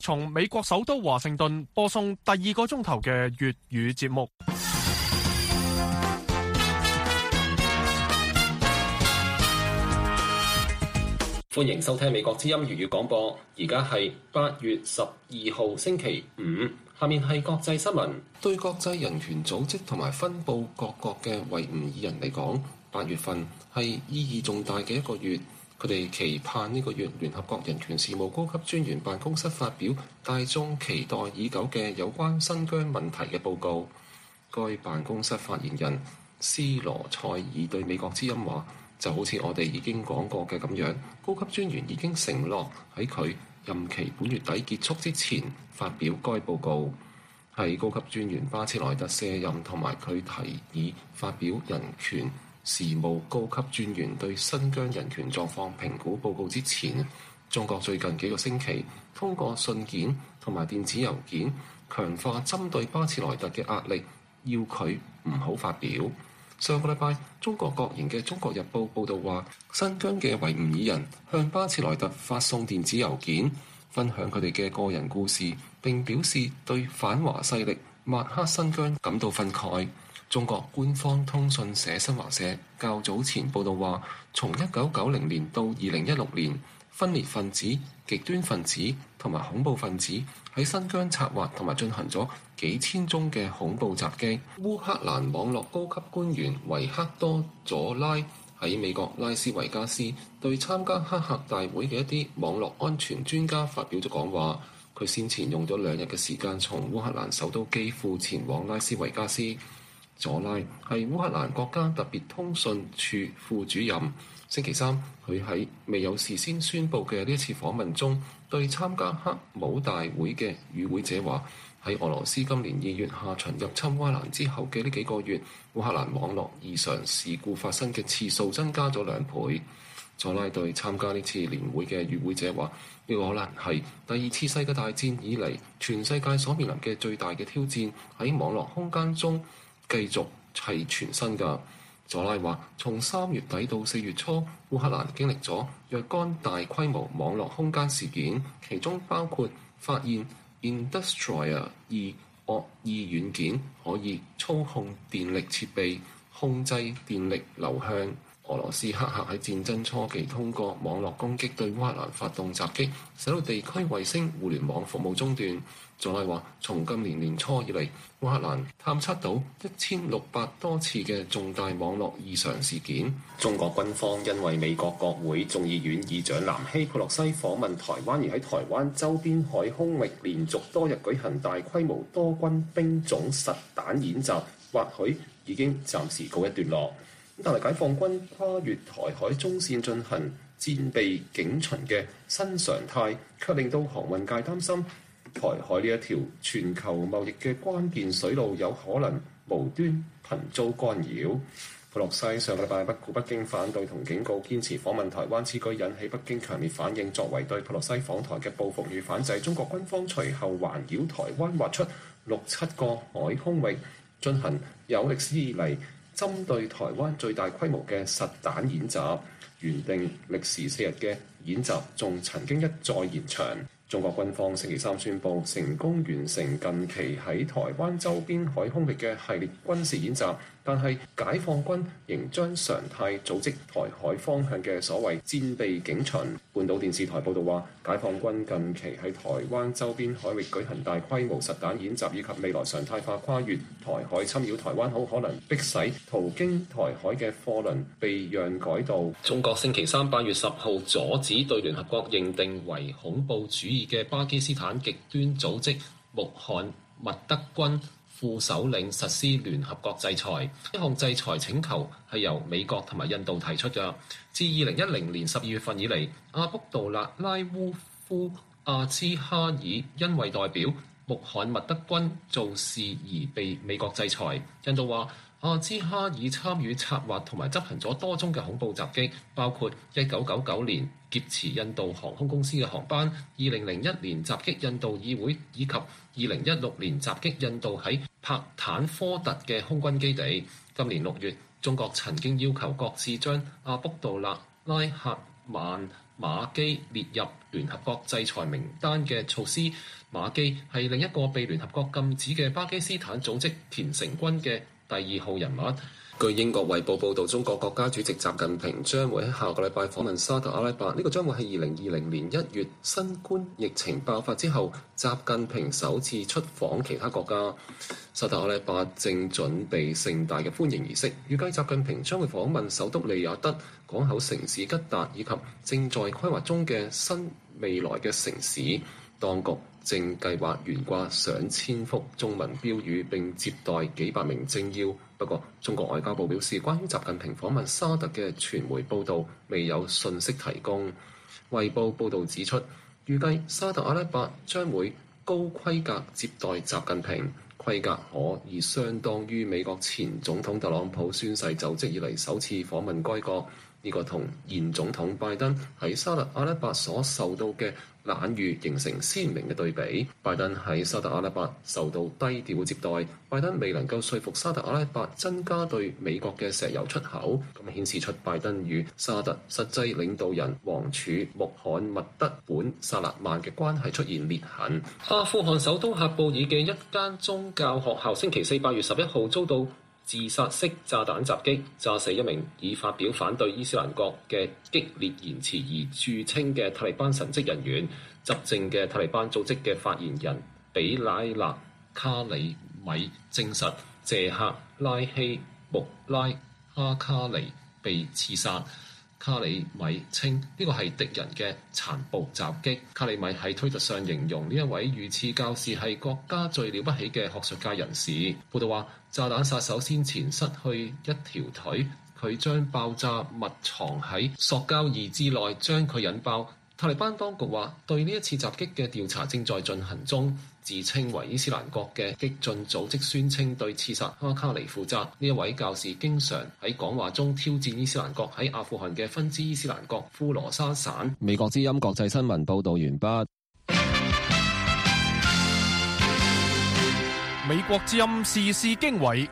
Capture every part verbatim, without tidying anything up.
從美國首都華盛頓播送第二個鐘頭嘅粵語節目。 歡迎收聽美國之音粵語廣播，而家係八月十二號星期五，下面係國際新聞。對國際人權組織同埋分佈各國嘅維吾爾人嚟講，八月份係意義重大嘅一個月。佢哋期盼呢個月聯合國人權事務高級專員辦公室發表大眾期待已久嘅有關新疆問題嘅報告。該辦公室發言人斯羅塞爾對美國之音話，就好似我哋已經講過嘅咁樣，高級專員已經承諾喺佢任期本月底結束之前發表該報告。係高級專員巴切萊特卸任同埋佢提議發表人權事務高級專員對新疆人權狀況評估報告之前，中國最近幾個星期通過信件同埋電子郵件強化針對巴切萊特嘅壓力，要佢唔好發表。上個禮拜，中國國營嘅《中國日報》報導話，新疆嘅維吾爾人向巴切萊特發送電子郵件，分享佢哋嘅個人故事，並表示對反華勢力抹黑新疆感到憤慨。中國官方通訊社新華社較早前報導話，從一九九零年到二零一六年，分裂分子、極端分子同埋恐怖分子喺新疆策劃同埋進行咗幾千宗嘅恐怖襲擊。烏克蘭網絡高級官員維克多佐拉喺美國拉斯維加斯對參加黑客大會嘅一啲網絡安全專家發表咗講話。佢先前用咗兩日嘅時間從烏克蘭首都基輔前往拉斯維加斯。佐拉係烏克蘭國家特別通訊處副主任。星期三，佢喺未有事先宣佈嘅呢一次訪問中，對參加黑帽大會嘅與會者話：喺俄羅斯今年二月下旬入侵烏克蘭之後嘅呢幾個月，烏克蘭網絡異常事故發生嘅次數增加咗兩倍。佐拉對參加呢次年會嘅與會者話：呢個可能係第二次世界大戰以嚟全世界所面臨嘅最大嘅挑戰，喺網絡空間中繼續係全新㗎。佐拉話：從三月底到四月初，烏克蘭經歷咗若干大規模網絡空間事件，其中包括發現 Industria 二惡意軟件可以操控電力設備，控制電力流向。俄羅斯黑客喺戰爭初期通過網絡攻擊對烏克蘭發動襲擊，使到地區衛星互聯網服務中斷。佐拉話：從今年年初以嚟，烏克蘭探測到一千六百多次嘅重大網絡異常事件。中國軍方因為美國國會眾議院議長南希佩洛西訪問台灣，而喺台灣周邊海空域連續多日舉行大規模多軍兵種實彈演習，或許已經暫時告一段落。但係解放軍跨越台海中線進行戰備警巡嘅新常態，卻令到航運界擔心台海呢一條全球貿易嘅關鍵水路有可能無端頻遭干擾。佩洛西上個禮拜不顧北京反對同警告，堅持訪問台灣，此舉引起北京強烈反應。作為對佩洛西訪台嘅報復與反制，中國軍方隨後環繞台灣劃出六七個海空域，進行有歷史以嚟針對台灣最大規模嘅實彈演習。原定歷時四日嘅演習仲曾經一再延長。中國軍方星期三宣布成功完成近期喺台灣周邊海空域嘅系列軍事演習，但係解放軍仍將常態組織台海方向嘅所謂戰備警巡。半島電視台報道話，解放軍近期喺台灣周邊海域舉行大規模實彈演習，以及未來常態化跨越台海侵擾台灣，好可能迫使途經台海嘅貨輪避讓改道。中國星期三八月十號阻止對聯合國認定為恐怖主義嘅巴基斯坦極端組織穆罕默德軍副首領實施聯合國制裁。呢項制裁請求係由美國同埋印度提出嘅。自二零一零年十二月份以嚟，阿卜杜勒拉烏夫阿茲哈爾因為代表穆罕默德軍做事而被美國制裁。印度話阿茲哈爾參與策劃同埋執行咗多宗嘅恐怖襲擊，包括一九九九年劫持印度航空公司嘅航班，二零零一年襲擊印度議會，以及二零一六年襲擊印度喺帕坦科特嘅空軍基地。今年六月，中國曾經要求擱置將阿卜杜勒拉赫曼馬基列入聯合國制裁名單嘅措施。馬基係另一個被聯合國禁止嘅巴基斯坦組織虔誠軍嘅第二號人物。據英國衛報報導，中國國家主席習近平將會喺下個禮拜訪問沙特阿拉伯。呢個將會係二零二零年一月新冠疫情爆發之後，習近平首次出訪其他國家。沙特阿拉伯正準備盛大嘅歡迎儀式，預計習近平將會訪問首都利雅得、港口城市吉達以及正在規劃中嘅新未來嘅城市。當局正計劃懸掛上千幅中文標語並接待幾百名政要。不過，中國外交部表示，關於習近平訪問沙特嘅傳媒報導未有信息提供。衛報報導指出，預計沙特阿拉伯將會高規格接待習近平，規格可以相當於美國前總統特朗普宣誓就職以嚟首次訪問該國。呢個同現總統拜登喺沙特阿拉伯所受到嘅冷遇形成鮮明嘅對比。拜登喺沙特阿拉伯受到低調嘅接待，拜登未能夠說服沙特阿拉伯增加對美國嘅石油出口，咁顯示出拜登與沙特實際領導人王儲穆罕默德本薩勒曼嘅關係出現裂痕。阿富汗首都喀布爾嘅一間宗教學校星期四八月十一號遭到自殺式炸彈襲擊，炸死一名以發表反對伊斯蘭國嘅激烈言辭而著稱嘅塔利班神職人員。執政嘅塔利班組織嘅發言人比拉納卡里米證實，謝克拉希穆拉哈卡尼被刺殺。卡里米稱呢個係敵人嘅殘暴襲擊。卡里米喺推特上形容呢一位遇刺教士係國家最了不起嘅學術界人士。報道話，炸彈殺手先前失去一條腿，佢將爆炸物藏喺塑膠衣之內，將佢引爆。塔利班當局話，對呢一次襲擊嘅調查正在進行中。自稱為伊斯蘭國嘅激進組織宣稱對刺殺哈卡尼負責。呢一位教士經常喺講話中挑戰伊斯蘭國喺阿富汗嘅分支伊斯蘭國呼羅珊省。美國之音國際新聞報導完畢。 美國之音時事經緯。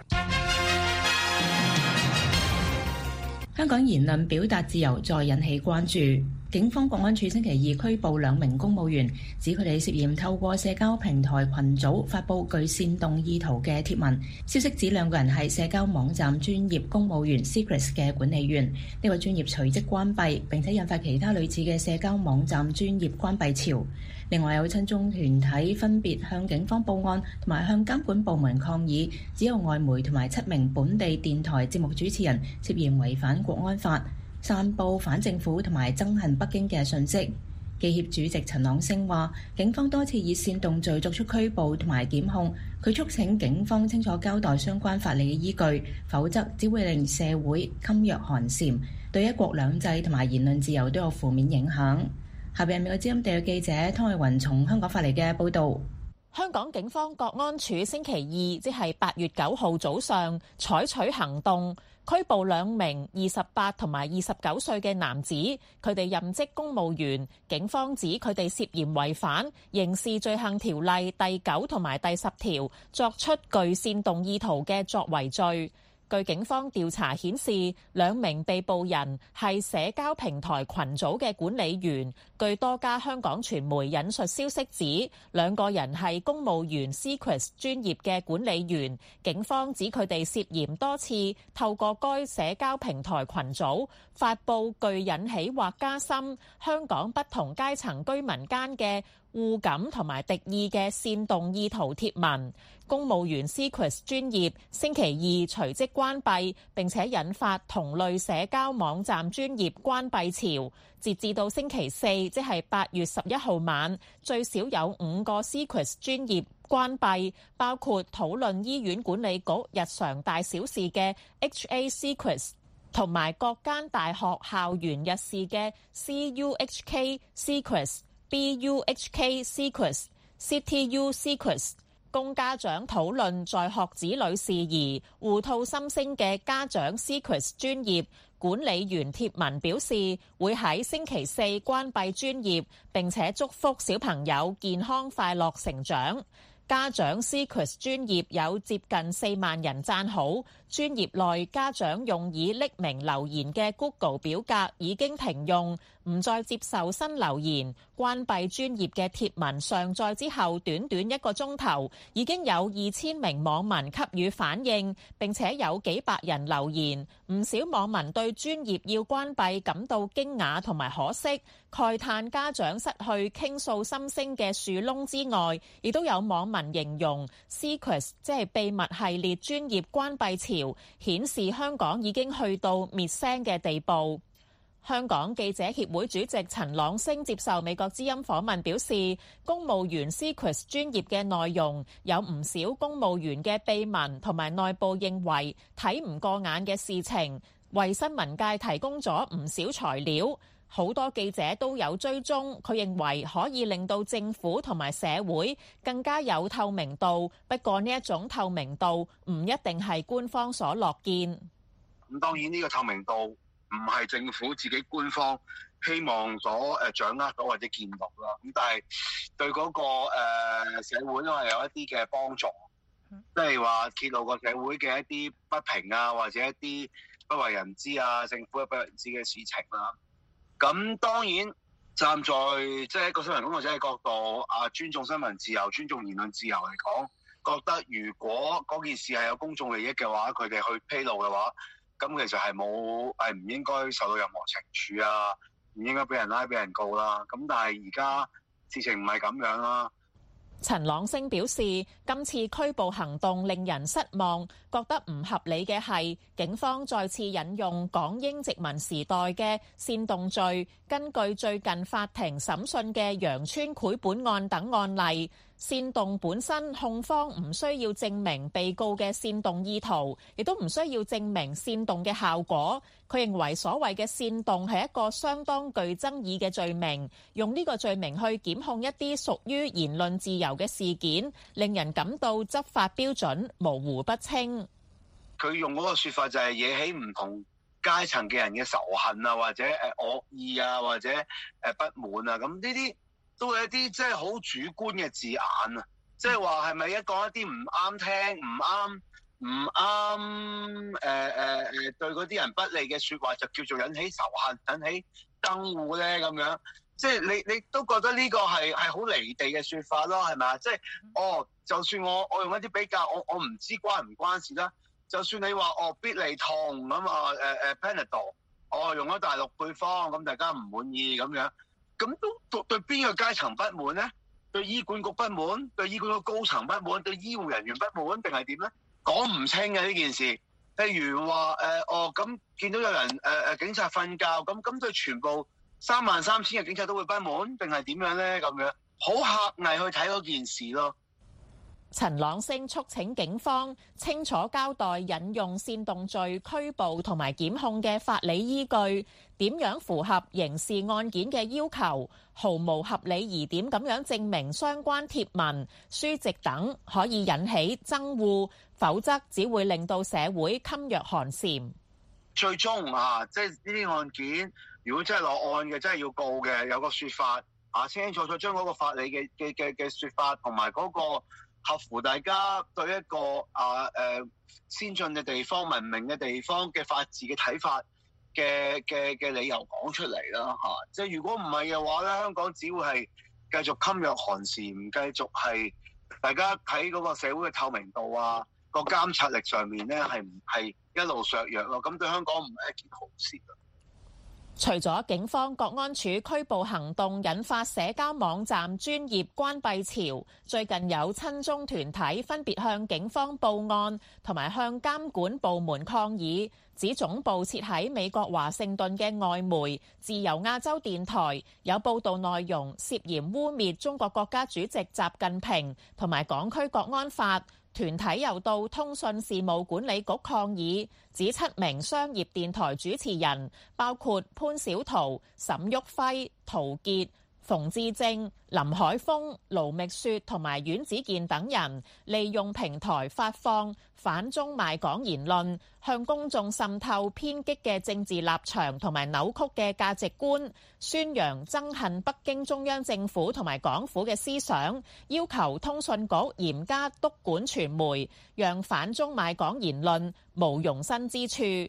香港言論表達自由再引起關注。警方國安處星期二拘捕兩名公務員，指佢哋涉嫌透過社交平台群組發布具煽動意圖嘅貼文。消息指兩個人係社交網站專頁公務員 Secrets 嘅管理員，呢個專頁隨即關閉，並且引發其他類似嘅社交網站專頁關閉潮。另外有親中團體分別向警方報案，同埋向監管部門抗議，只有外媒同埋七名本地電台節目主持人涉嫌違反國安法，散佈反政府同埋憎恨北京嘅訊息。記協主席陳朗昇話，警方多次以煽動罪作出拘捕同埋檢控，佢促請警方清楚交代相關法理嘅依據，否則只會令社會噤若寒蟬，對一國兩制同埋言論自由都有負面影響。下邊係美國之音地記者湯慧雲從香港發嚟嘅報導。 香港警方國安處星期二，即係八月九號早上採取行動，拘捕兩名二十八同埋二十九歲嘅男子，佢哋任職公務員。警方指佢哋涉嫌違反刑事罪行條例第九同埋第十條，作出具煽動意圖嘅作為罪。據警方調查顯示，兩名被捕人係社交平台群組嘅管理員。據多家香港傳媒引述消息指，兩個人係公務員 Secrets 專頁嘅管理員。警方指佢哋涉嫌多次透過該社交平台群組發布具引起或加深香港不同階層居民間嘅互感同埋敵意嘅煽動意圖貼文。公務員 Secrets 專頁星期二隨即關閉，並且引發同類社交網站專頁關閉潮。截至到星期四，即係八月十一號晚，最少有五個 Secrets 專頁關閉，包括討論醫院管理局日常大小事嘅 H A Secrets， 同埋各間大學校園日事嘅 C U H K Secrets、B U H K Secrets、C T U Secrets。供家長討論在學子女事宜、互吐心聲嘅家長 Secrets 專頁管理員貼文表示，會喺星期四關閉專頁，並且祝福小朋友健康快樂成長。家長 Secrets 專頁有接近四萬人讚好，專頁內家長用以匿名留言嘅 Google 表格已經停用， 唔再接受新留言，關閉專頁嘅貼文上載之後，短短一個鐘頭已經有二千名網民給予反應，並且有幾百人留言。唔少網民對專頁要關閉感到驚訝同埋可惜，慨嘆家長失去傾訴心聲嘅樹窿之外，亦都有網民形容 Secrets 即係秘密系列專頁關閉潮，顯示香港已經去到滅聲嘅地步。香港記者協會主席陳朗昇接受美國之音訪問表示，公務員 Secrets 專頁嘅內容有唔少公務員嘅秘聞同埋內部認為睇唔過眼嘅事情，為新聞界提供咗唔少材料。好多記者都有追蹤，佢認為可以令到政府同埋社會更加有透明度。不過呢一種透明度唔一定係官方所樂見。 咁當然呢個透明度唔係政府自己官方希望所誒掌握到或者見到啦。咁但係對嗰個誒社會都係有一啲嘅幫助，即係話揭露個社會嘅一啲不平啊，或者一啲不為人知啊，政府不為人知嘅事情啦。咁當然站在即係一個新聞工作者嘅角度，啊尊重新聞自由、尊重言論自由嚟講，覺得如果嗰件事係有公眾利益嘅話，佢哋去披露嘅話，咁其實係冇係唔應該受到任何懲處啊，唔應該俾人拉、俾人告啦。咁但係而家事情唔係咁樣啦。 陳朗昇表示，今次拘捕行動令人失望，覺得唔合理嘅係警方再次引用港英殖民時代嘅煽動罪，根據最近法庭審訊嘅羊村繪本案等案例，煽動本身控方唔需要證明被告嘅煽動意圖，亦都唔需要證明煽動嘅效果。佢認為所謂嘅煽動係一個相當具爭議嘅罪名，用呢個罪名去檢控一啲屬於言論自由嘅事件，令人感到執法標準模糊不清。 佢用嗰個說法就係惹起唔同階層嘅人嘅仇恨啊，或者誒惡意啊，或者誒不滿啊，咁呢啲都係一啲即係好主觀嘅字眼啊，即係話係咪一講一啲唔啱聽、唔啱、唔啱誒誒誒對嗰啲人不利嘅說話，就叫做引起仇恨、引起憎惡咧咁樣？即係你你都覺得呢個係係好離地嘅說法咯，係咪啊？即係哦，就算我我用一啲比較，我我唔知關唔關事啦。就算你話哦必利痛咁啊，誒誒 Panadol， 哦用咗大陸配方，咁大家唔滿意咁樣，咁都對邊個階層不滿咧？對醫管局不滿，對醫管局高層不滿，對醫護人員不滿，定係點咧？講唔清嘅呢件事。譬如話誒、呃、哦咁見到有人誒誒、呃、警察瞓覺，咁咁對全部三萬三千嘅警察都會不滿，定係點樣咧？咁樣好狹隘去睇嗰件事咯。 陳朗昇促請警方清楚交代引用煽動罪拘捕同埋檢控嘅法理依據，點樣符合刑事案件嘅要求，毫無合理疑點咁樣證明相關貼文、書籍等可以引起憎惡，否則只會令到社會噤若寒蟬。 最終啊，即係呢啲案件，如果真係落案嘅，真係要告嘅，有個說法啊，清清楚楚將嗰個法理嘅嘅嘅嘅說法同埋嗰個合乎大家對一個啊誒、呃、先進嘅地方、文明嘅地方嘅法治嘅睇法嘅嘅嘅理由講出嚟啦嚇。即係如果唔係嘅話咧，香港只會係繼續噤若寒蟬，唔繼續係大家喺嗰個社會嘅透明度啊、個監察力上面咧係唔係一路削弱咯。咁對香港唔係一件好事啊。 除咗警方國安處拘捕行動引發社交網站專頁關閉潮，最近有親中團體分別向警方報案，同埋向監管部門抗議，指總部設喺美國華盛頓嘅外媒自由亞洲電台有報道內容涉嫌污蔑中國國家主席習近平同埋港區國安法。團體又到通訊事務管理局抗議，指七名商業電台主持人，包括潘小桃、沈旭輝、陶傑、馮志正、林海峰、盧覓雪同埋阮子健等人，利用平台發放反中賣港言論，向公眾滲透偏激嘅政治立場同埋扭曲嘅價值觀，宣揚憎恨北京中央政府同埋港府嘅思想，要求通訊局嚴加督管傳媒，讓反中賣港言論無容身之處。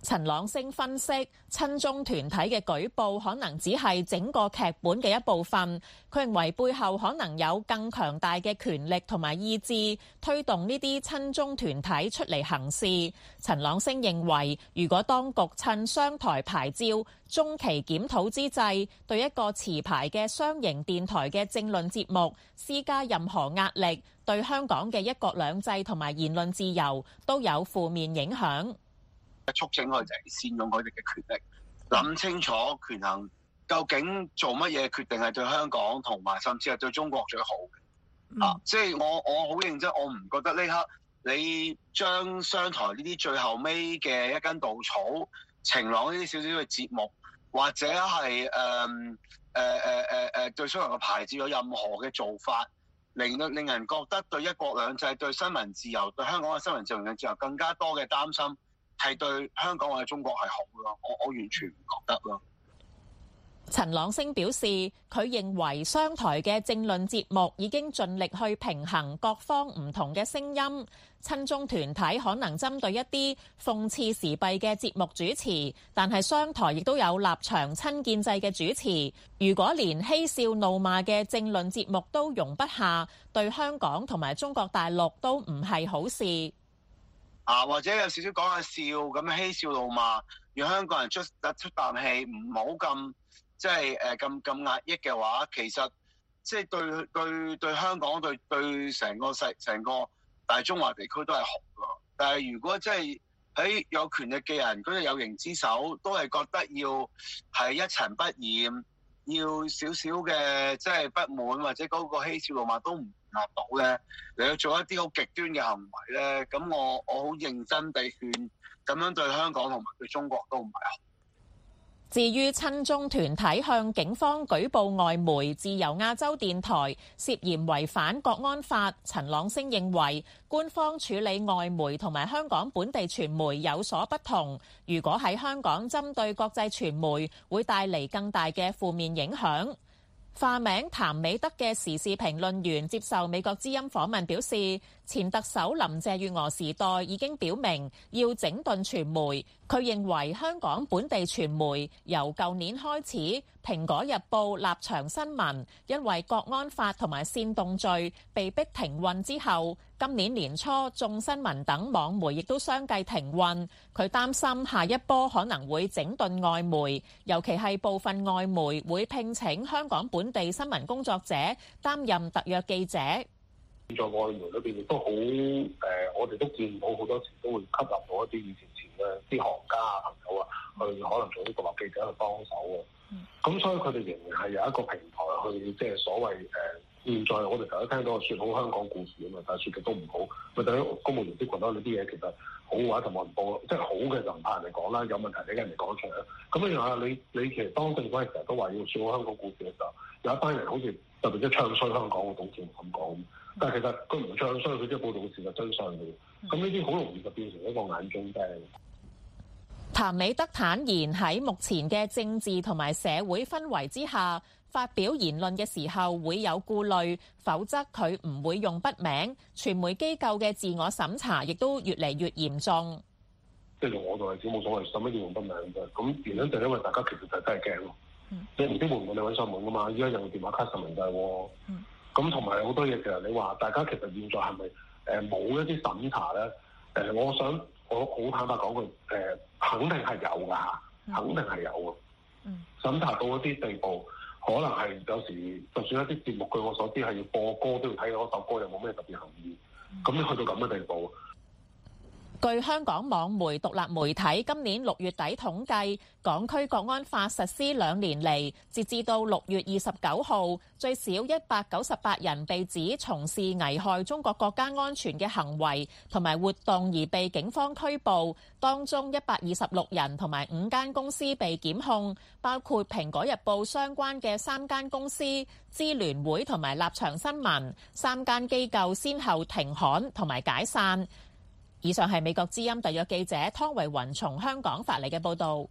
陳朗昇分析，親中團體嘅舉報可能只係整個劇本嘅一部分。佢認為背後可能有更強大嘅權力同埋意志，推動呢啲親中團體出嚟行事。陳朗昇認為，如果當局趁商台牌照中期檢討之際，對一個持牌嘅商營電台嘅政論節目施加任何壓力，對香港嘅一國兩制同埋言論自由都有負面影響。 促請佢哋善用佢哋嘅權力，諗清楚權衡究竟做乜嘢決定係對香港同埋甚至係對中國最好嘅。嗯、啊！即係我我好認真，我唔覺得呢刻你將商台呢啲最後尾嘅一根稻草、晴朗呢啲少少嘅節目，或者係誒誒誒誒誒對商台嘅牌照有任何嘅做法，令到令人覺得對一國兩制、對新聞自由、對香港嘅新聞自由嘅自由更加多嘅擔心。係對香港或者中國係好咯，我我完全唔覺得咯。 陳朗昇表示，佢認為商台嘅政論節目已經盡力去平衡各方唔同嘅聲音。親中團體可能針對一啲諷刺時弊嘅節目主持，但係商台亦都有立場親建制嘅主持。如果連嬉笑怒罵嘅政論節目都容不下，對香港同埋中國大陸都唔係好事。 啊，或者有少少講下笑咁嬉笑怒罵，讓香港人出出啖氣，唔好咁即係誒咁咁壓抑嘅話，其實即係對對對香港對對成個世成個大中華地區都係好㗎。但係如果即係喺有權力嘅人嗰啲有形之手，都係覺得要係一塵不染，要少少嘅即係不滿或者嗰個嬉笑怒罵都唔達到咧，你要做一啲好極端嘅行為咧，咁我我好認真地勸，咁樣對香港同埋對中國都唔係好。 至於親中團體向警方舉報外媒自由亞洲電台涉嫌違反國安法，陳朗昇認為官方處理外媒同埋香港本地傳媒有所不同，如果喺香港針對國際傳媒，會帶嚟更大嘅負面影響。化名譚美德嘅時事評論員接受美國之音訪問表示，前特首林鄭月娥時代已經表明要整頓傳媒。佢認為香港本地傳媒由舊年開始，蘋果日報、立場新聞因為國安法同埋煽動罪被逼停運之後，今年年初眾新聞等網媒亦都相繼停運。佢擔心下一波可能會整頓外媒，尤其係部分外媒會聘請香港本地新聞工作者擔任特約記者。 在外媒裏邊亦都好誒，我哋都見到好多時都會吸納到一啲以前前嘅啲行家啊朋友啊，去可能做啲獨立記者去幫手啊。咁、嗯、所以佢哋仍然係有一個平台去，即係所謂誒、呃，現在我哋成日聽到説好香港故事啊嘛，但係説極都唔好。咪等於公務員啲群多，你啲嘢其實好嘅話就冇人報，即係好嘅就唔怕人哋講啦，有問題你跟人哋講出嚟啦。咁樣啊，你你其實當政府成日都話要説好香港故事嘅時候，有一班人好似特別即係唱衰香港嘅董事咁講。但係其實佢唔唱衰，佢即係報導事實真相嘅。咁呢啲好容易就變成一個眼中釘。 譚美德坦言喺目前嘅政治同埋社會氛圍之下，發表言論嘅時候會有顧慮，否則佢唔會用筆名。傳媒機構嘅自我審查亦都越嚟越嚴重。 即係用我做例子冇所謂，使乜要用筆名啫？咁原因就係因為大家其實就真係驚咯。嗯、你唔知會唔會你揾上門㗎嘛？依家有電話卡實名制喎。嗯咁同埋好多嘢，其實你話大家其實現在係咪誒冇一啲審查咧？誒、呃，我想我好坦白講句，誒、呃，肯定係有㗎嚇，肯定係有嘅。嗯。審查到一啲地步，可能係有時就算一啲節目，據我所知係要播歌都要睇嗰首歌有冇咩特別含義。咁你去到咁嘅地步。 據香港網媒獨立媒體今年六月底統計，港區國安法實施兩年嚟，截至到六月二十九號，最少一百九十八人被指從事危害中國國家安全嘅行為同埋活動而被警方拘捕，當中一百二十六人同埋五間公司被檢控，包括蘋果日報相關嘅三間公司、支聯會同埋立場新聞，三間機構先後停刊同埋解散。以上係美國之音特約記者湯維雲從香港發嚟嘅報導。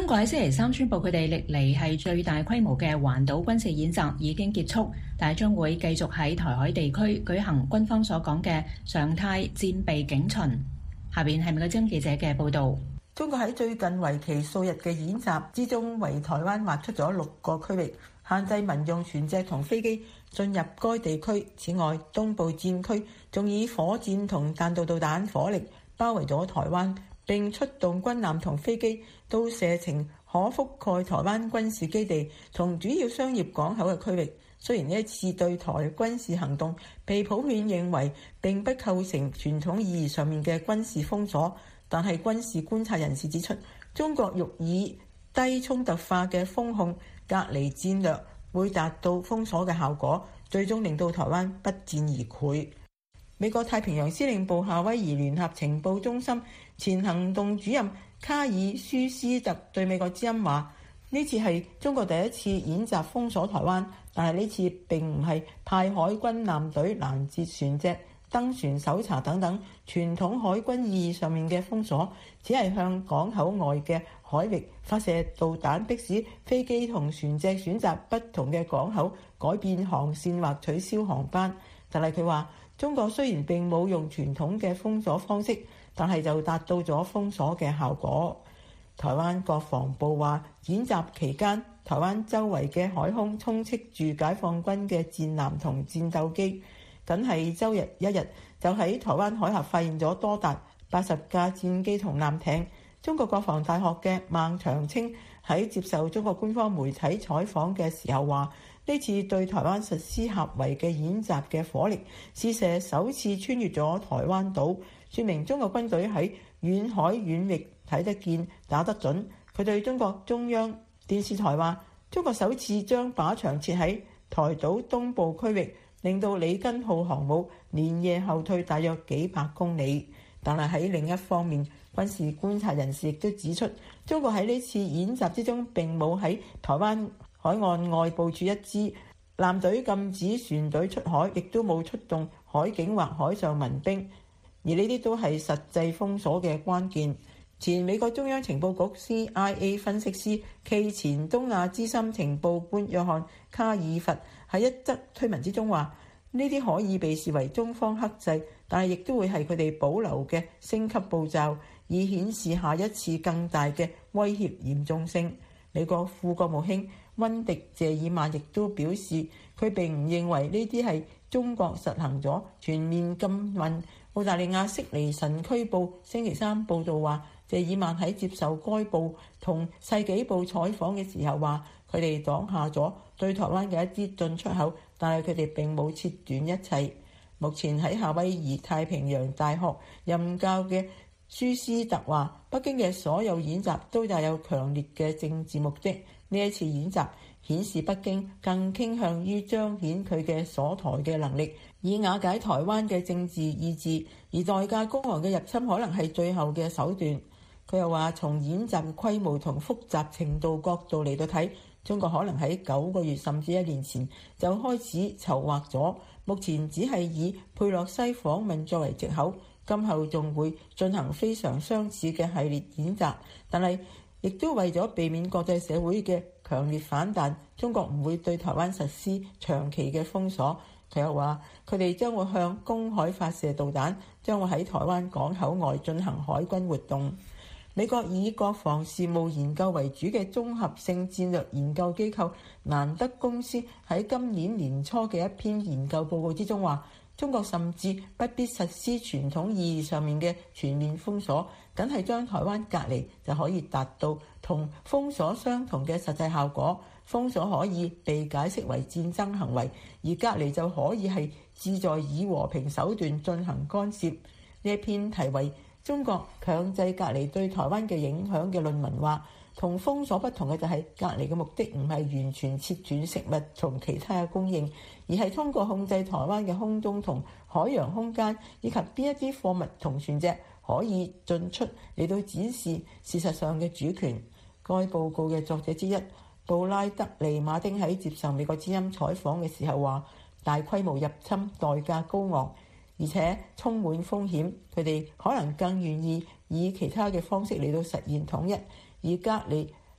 中國喺星期三宣布，佢哋歷嚟係最大規模嘅環島軍事演習已經結束，但係將會繼續喺台海地區舉行軍方所講嘅常態戰備警巡。下邊係美國之音記者嘅報導。 中國喺最近為期數日嘅演習之中，為台灣劃出咗六個區域，限制民用船隻同飛機進入該地區。此外，東部戰區仲以火箭同彈道導彈火力包圍咗台灣，並出動軍艦同飛機到射程可覆蓋台灣軍事基地同主要商業港口嘅區域。雖然呢一次對台軍事行動被普遍認為並不構成傳統意義上面嘅軍事封鎖，但係軍事觀察人士指出，中國欲以低衝突化嘅封控隔離戰略會達到封鎖嘅效果，最終令到台灣不戰而潰。美國太平洋司令部夏威夷聯合情報中心前行動主任卡爾舒斯特對美國之音話：呢次係中國第一次演習封鎖台灣，但係呢次並唔係派海軍艦隊攔截船隻、登船搜查等等傳統海軍意義上面嘅封鎖，只係向港口外嘅海域發射導彈，迫使飛機同船隻選擇不同嘅港口，改變航線或取消航班。但係佢話，中國雖然並冇用傳統嘅封鎖方式，但係就達到咗封鎖嘅效果。台灣國防部話，演習期間，台灣周圍嘅海空充斥住解放軍嘅戰艦同戰鬥機。僅係週日一日，就喺台灣海峽發現咗多達八十架戰機同艦艇。中國國防大學嘅孟長青喺接受中國官方媒體採訪嘅時候話，呢次對台灣實施合圍嘅演習嘅火力試射首次穿越咗台灣島，說明中國軍隊喺遠海遠域睇得見、打得準。佢對中國中央電視台話，中國首次將靶場設喺台島東部區域，令到里根號航母連夜後退大約幾百公里。但係喺另一方面，軍事觀察人士亦都指出，中國喺呢次演習之中並冇喺台灣海岸外部署一支艦隊，禁止船隊出海，亦都冇出動海警或海上民兵，而呢啲都係實際封鎖嘅關鍵。前美國中央情報局 C I A 分析師暨前東亞資深情報官約翰卡爾佛喺一則推文之中話，呢啲可以被視為中方克制，但係亦都會係佢哋保留嘅升級步驟，以顯示下一次更大嘅威脅嚴重性。美國副國務卿溫迪謝爾曼亦都表示，佢並唔認為呢啲係中國實行咗全面禁運。澳大利亞悉尼晨區報星期三報導話，謝爾曼喺接受該報同世紀報採訪嘅時候話，佢哋擋下咗對台灣嘅一啲進出口，但係佢哋並冇切斷一切。目前喺夏威夷太平洋大學任教嘅舒斯特話，北京嘅所有演習都帶有強烈嘅政治目的。呢一次演習顯示北京更傾向於彰顯佢嘅鎖台嘅能力，以瓦解台灣嘅政治意志，而代價高昂嘅入侵可能係最後嘅手段。佢又話，從演習規模同複雜程度角度嚟到睇，中國可能喺九個月甚至一年前就開始籌劃咗，目前只係以佩洛西訪問作為藉口，今後仲會進行非常相似嘅系列演習，但係亦都為咗避免國際社會嘅強烈反彈，中國唔會對台灣實施長期嘅封鎖。佢又話，佢哋將會向公海發射導彈，將會喺台灣港口外進行海軍活動。美國以國防事務研究為主嘅綜合性戰略研究機構蘭德公司喺今年年初嘅一篇研究報告之中話，中國甚至不必實施傳統意義上面嘅全面封鎖，僅係將台灣隔離就可以達到同封鎖相同嘅實際效果。封鎖可以被解釋為戰爭行為，而隔離就可以係旨在以和平手段進行干涉。呢一篇題為中國強制隔離對台灣嘅影響嘅論文話，同封鎖不同嘅就係隔離嘅目的唔係完全切斷食物同其他嘅供應，而係通過控制台灣嘅空中同海洋空間，以及邊一啲貨物同船隻可以進出嚟到展示事實上嘅主權。該報告嘅作者之一布拉德利馬丁喺接受美國之音採訪嘅時候話，大規模入侵代價高昂，而且充滿風險，佢哋可能更願意以其他嘅方式嚟到實現統一，而隔離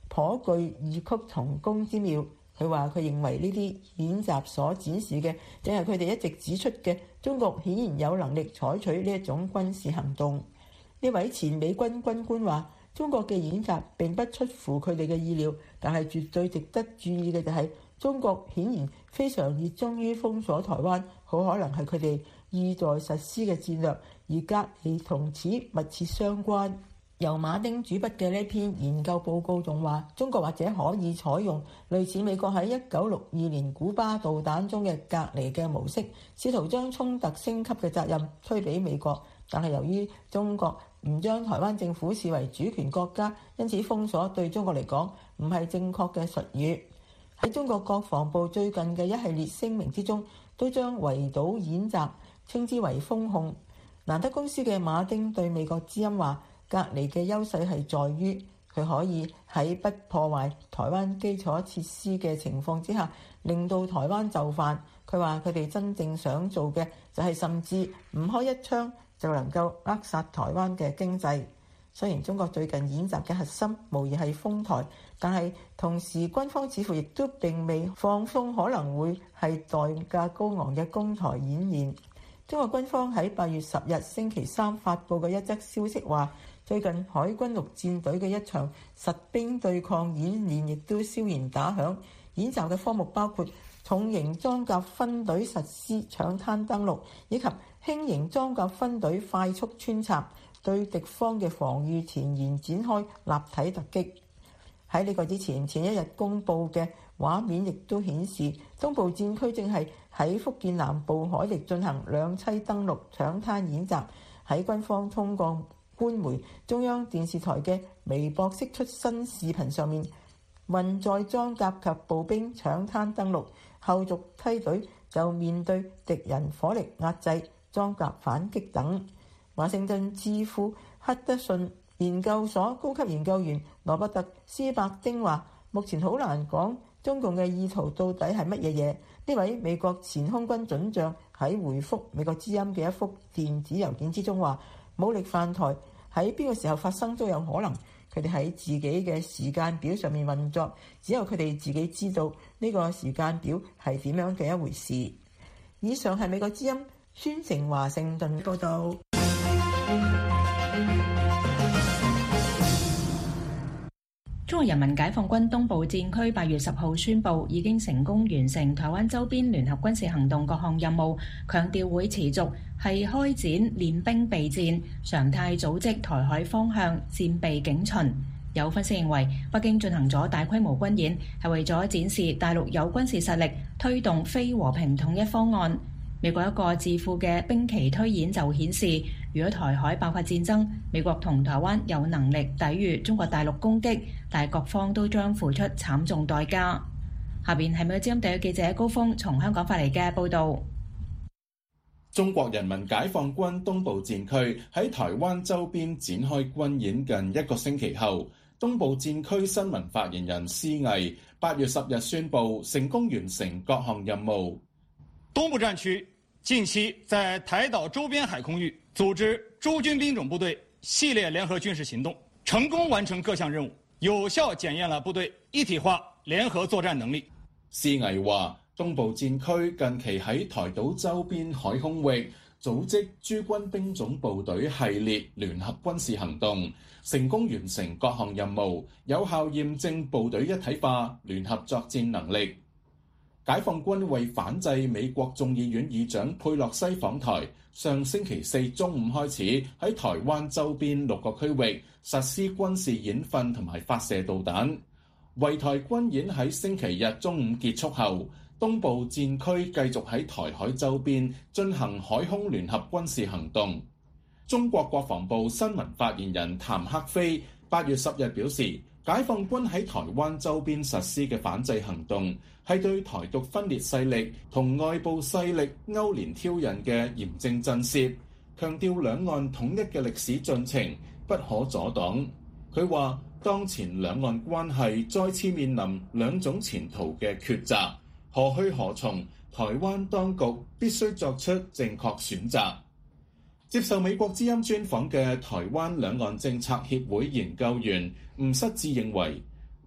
頗具異曲同工之妙。佢話：佢認為呢啲演習所展示嘅，正係佢哋一直指出嘅，中國顯然有能力採取呢一種軍事行動。呢位前美軍軍官話：中國嘅演習並不出乎佢哋嘅意料，但係絕對值得注意嘅就係，中國顯然非常熱衷於封鎖台灣，好可能係佢哋意在實施嘅戰略，而隔離同此密切相關。由馬丁主筆嘅呢篇研究報告仲話，中國或者可以採用類似美國喺一九六二年古巴導彈中嘅隔離嘅模式，試圖將衝突升級嘅責任推俾美國。但係由於中國唔將台灣政府視為主權國家，因此封鎖對中國嚟講唔係正確嘅術語。喺中國國防部最近嘅一系列聲明之中，都將圍島演習稱之為封控。蘭德公司嘅馬丁對美國之音話：隔離嘅優勢係在於佢可以喺不破壞台灣基礎設施嘅情況之下，令到台灣就範。佢話佢哋真正想做嘅就係甚至唔開一槍就能夠扼殺台灣嘅經濟。雖然中國最近演習嘅核心無疑係封台，但係同時軍方似乎亦都並未放鬆可能會係代價高昂嘅攻台演練。中國軍方喺八月十日星期三發布嘅一則消息話，最近海軍陸戰隊嘅一場實兵對抗演練亦都悄然打響。演習嘅科目包括重型裝甲分隊實施搶灘登陸，以及輕型裝甲分隊快速穿插，對敵方嘅防禦前沿展開立體突擊。喺呢個之前，前一日公佈嘅畫面亦都顯示，東部戰區正係喺福建南部海域進行兩棲登陸搶灘演習。喺軍方通過官媒中央電視台嘅微博釋出新視頻上面，運載裝甲及步兵搶灘登陸，後續梯隊就面對敵人火力壓制、裝甲反擊等。華盛頓智庫赫德遜研究所高級研究員羅伯特斯伯丁話：目前好難講中共嘅意圖到底係乜嘢嘢。呢位美國前空軍准將喺回覆美國之音嘅一幅電子郵件之中話：武力犯台喺邊個時候發生都有可能，佢哋喺自己嘅時間表上面運作，只有佢哋自己知道呢個時間表係點樣嘅一回事。以上係美國之音宣誠華盛頓報道。 中國人民解放軍東部戰區八月十號宣布，已經成功完成台灣周邊聯合軍事行動各項任務，強調會持續係開展練兵備戰、常態組織台海方向戰備警巡。有分析認為，北京進行咗大規模軍演，係為咗展示大陸有軍事實力，推動非和平統一方案。美國一個智庫嘅兵棋推演就顯示，如果台海爆發戰爭，美國同台灣有能力抵禦中國大陸攻擊，但係各方都將付出慘重代價。下邊係美國之音特約記者高峰從香港發嚟嘅報導。 中國人民解放軍東部戰區喺台灣周邊展開軍演近一個星期後，東部戰區新聞發言人施毅八月十日宣布成功完成各項任務。 東部戰區近期在台島周邊海空域組織諸軍兵種部隊系列聯合軍事行動，成功完成各項任務，有效檢驗了部隊一體化聯合作戰能力。 施毅話，東部戰區近期喺台島周邊海空域組織諸軍兵種部隊系列聯合軍事行動，成功完成各項任務，有效驗證部隊一體化聯合作戰能力。解放軍為反制美國眾議院議長佩洛西訪台，上星期四中午開始喺台灣周邊六個區域實施軍事演訓同埋發射導彈。圍台軍演喺星期日中午結束後，東部戰區繼續喺台海周邊進行海空聯合軍事行動。中國國防部新聞發言人譚克非八月十日表示，解放軍喺台灣周邊實施嘅反制行動係對台獨分裂勢力同外部勢力勾連挑釁嘅嚴正震懾，強調兩岸統一嘅歷史進程不可阻擋。佢話，當前兩岸關係再次面臨兩種前途嘅抉擇，何去何從，台灣當局必須作出正確選擇。接受美國之音專訪嘅台灣兩岸政策協會研究員吳失志認為，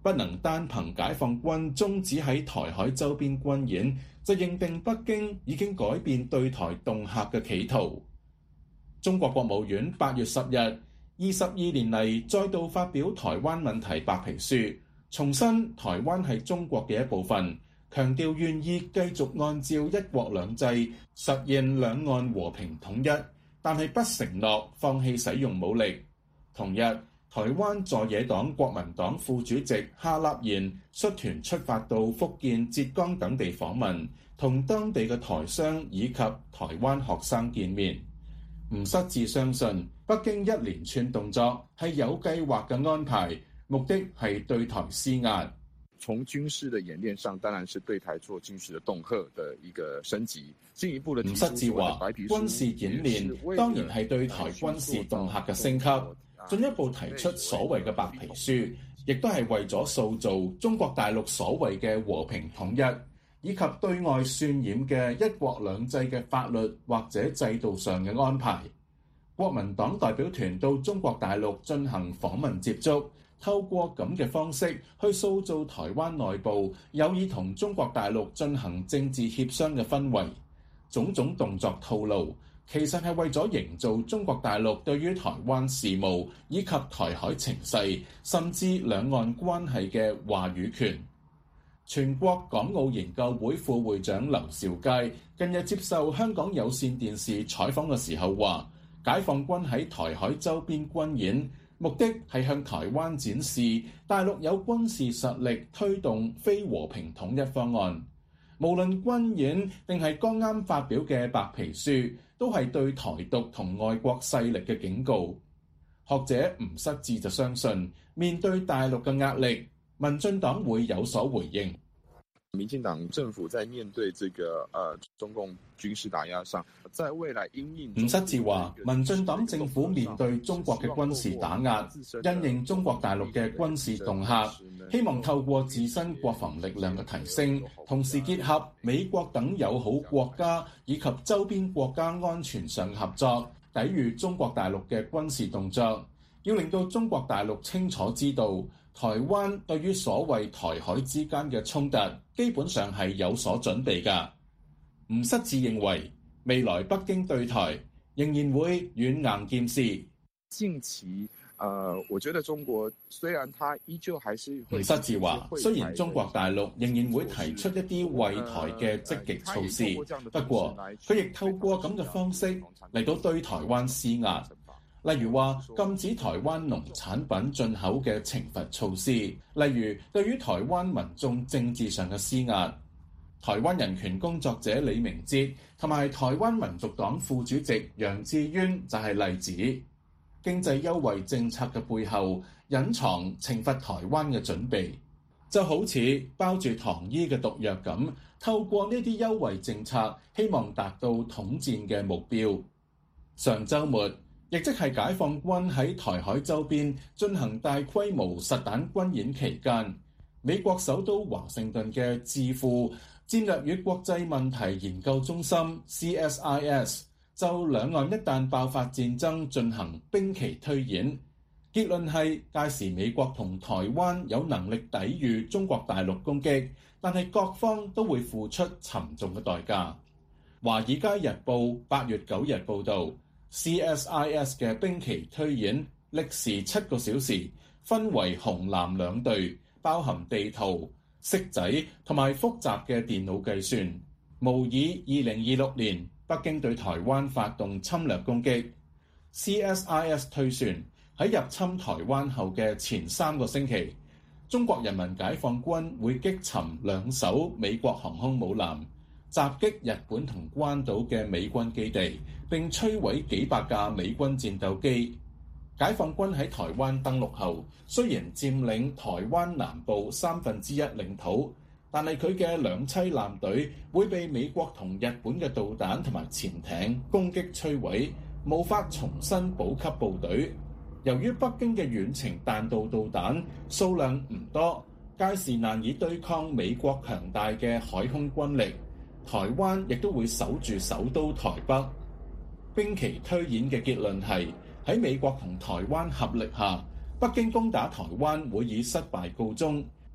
不能單憑解放軍終止喺台海周邊軍演，就認定北京已經改變對台恫嚇嘅企圖。中國國務院八月十日，二十二年嚟再度發表台灣問題白皮書，重申台灣係中國嘅一部分，強調願意繼續按照一國兩制實現兩岸和平統一，但係不承諾放棄使用武力。同日，台灣在野黨國民黨副主席夏立言率團出發到福建、浙江等地訪問，同當地嘅台商以及台灣學生見面。吳失志相信北京一連串動作係有計劃嘅安排，目的係對台施壓。 從軍事的演練上，當然是對台做軍事的恫嚇的一個升級。進一步的，吳失志話，軍事演練當然係對台軍事恫嚇嘅升級。進一步提出所謂嘅白皮書，亦都係為咗塑造中國大陸所謂嘅和平統一，以及對外渲染嘅一國兩制嘅法律或者制度上嘅安排。國民黨代表團到中國大陸進行訪問接觸，透過咁嘅方式去塑造台灣內部有意同中國大陸進行政治協商嘅氛圍。種種動作套路，其實係為咗營造中國大陸對於台灣事務以及台海情勢，甚至兩岸關係嘅話語權。全國港澳研究會副會長劉兆佳近日接受香港有線電視採訪嘅時候話，解放軍喺台海周邊軍演，目的係向台灣展示大陸有軍事實力推動非和平統一方案。無論軍演定係剛啱發表嘅白皮書，都係對台獨同外國勢力嘅警告。學者吳失志就相信，面對大陸嘅壓力，民進黨會有所回應。民進黨政府在面對這個呃中共軍事打壓上，在未來因應吳失志話，民進黨政府面對中國嘅軍事打壓，因應中國大陸嘅軍事恫嚇，希望透過自身國防力量嘅提升，同時結合美國等友好國家以及周邊國家安全上合作，抵禦中國大陸嘅軍事動作。要令到中國大陸清楚知道，台灣對於所謂台海之間嘅衝突，基本上係有所準備㗎。吳失志認為，未來北京對台仍然會軟硬兼施。 近期，呃，我覺得中國雖然它依舊還是吳失志話，雖然中國大陸仍然會提出一啲惠台嘅積極措施，不過佢亦透過咁嘅方式嚟到對台灣施壓。例如話禁止台灣農產品進口嘅懲罰措施，例如對於台灣民眾政治上嘅施壓。台灣人權工作者李明哲同埋台灣民族黨副主席楊志淵就係例子。經濟優惠政策嘅背後隱藏懲罰台灣嘅準備，就好似包住糖衣嘅毒藥咁，透過呢啲優惠政策希望達到統戰嘅目標。上週末，亦即係解放軍喺台海周邊進行大規模實彈軍演期間，美國首都華盛頓嘅智庫戰略與國際問題研究中心 C S I S 就兩岸一旦爆發戰爭進行兵棋推演，結論係屆時美國同台灣有能力抵禦中國大陸攻擊，但係各方都會付出沉重嘅代價。華爾街日報八月九日報導，C S I S 嘅兵棋推演歷時七個小時，分為紅藍兩隊，包含地圖、色仔同埋複雜嘅電腦計算，模擬二零二六年北京對台灣發動侵略攻擊。C S I S 推算喺入侵台灣後嘅前三個星期，中國人民解放軍會擊沉兩艘美國航空母艦，襲擊日本同關島嘅美軍基地，並摧毀幾百架美軍戰鬥機。解放軍喺台灣登陸後，雖然佔領台灣南部三分之一領土，但係佢嘅兩棲艦隊會被美國同日本嘅導彈同埋潛艇攻擊摧毀，無法重新補給部隊。由於北京嘅遠程彈道導彈數量唔多，屆時難以對抗美國強大嘅海空軍力，台灣亦都會守住首都台北。兵棋推演嘅結論係，喺美國同台灣合力下，北京攻打台灣會以失敗告終，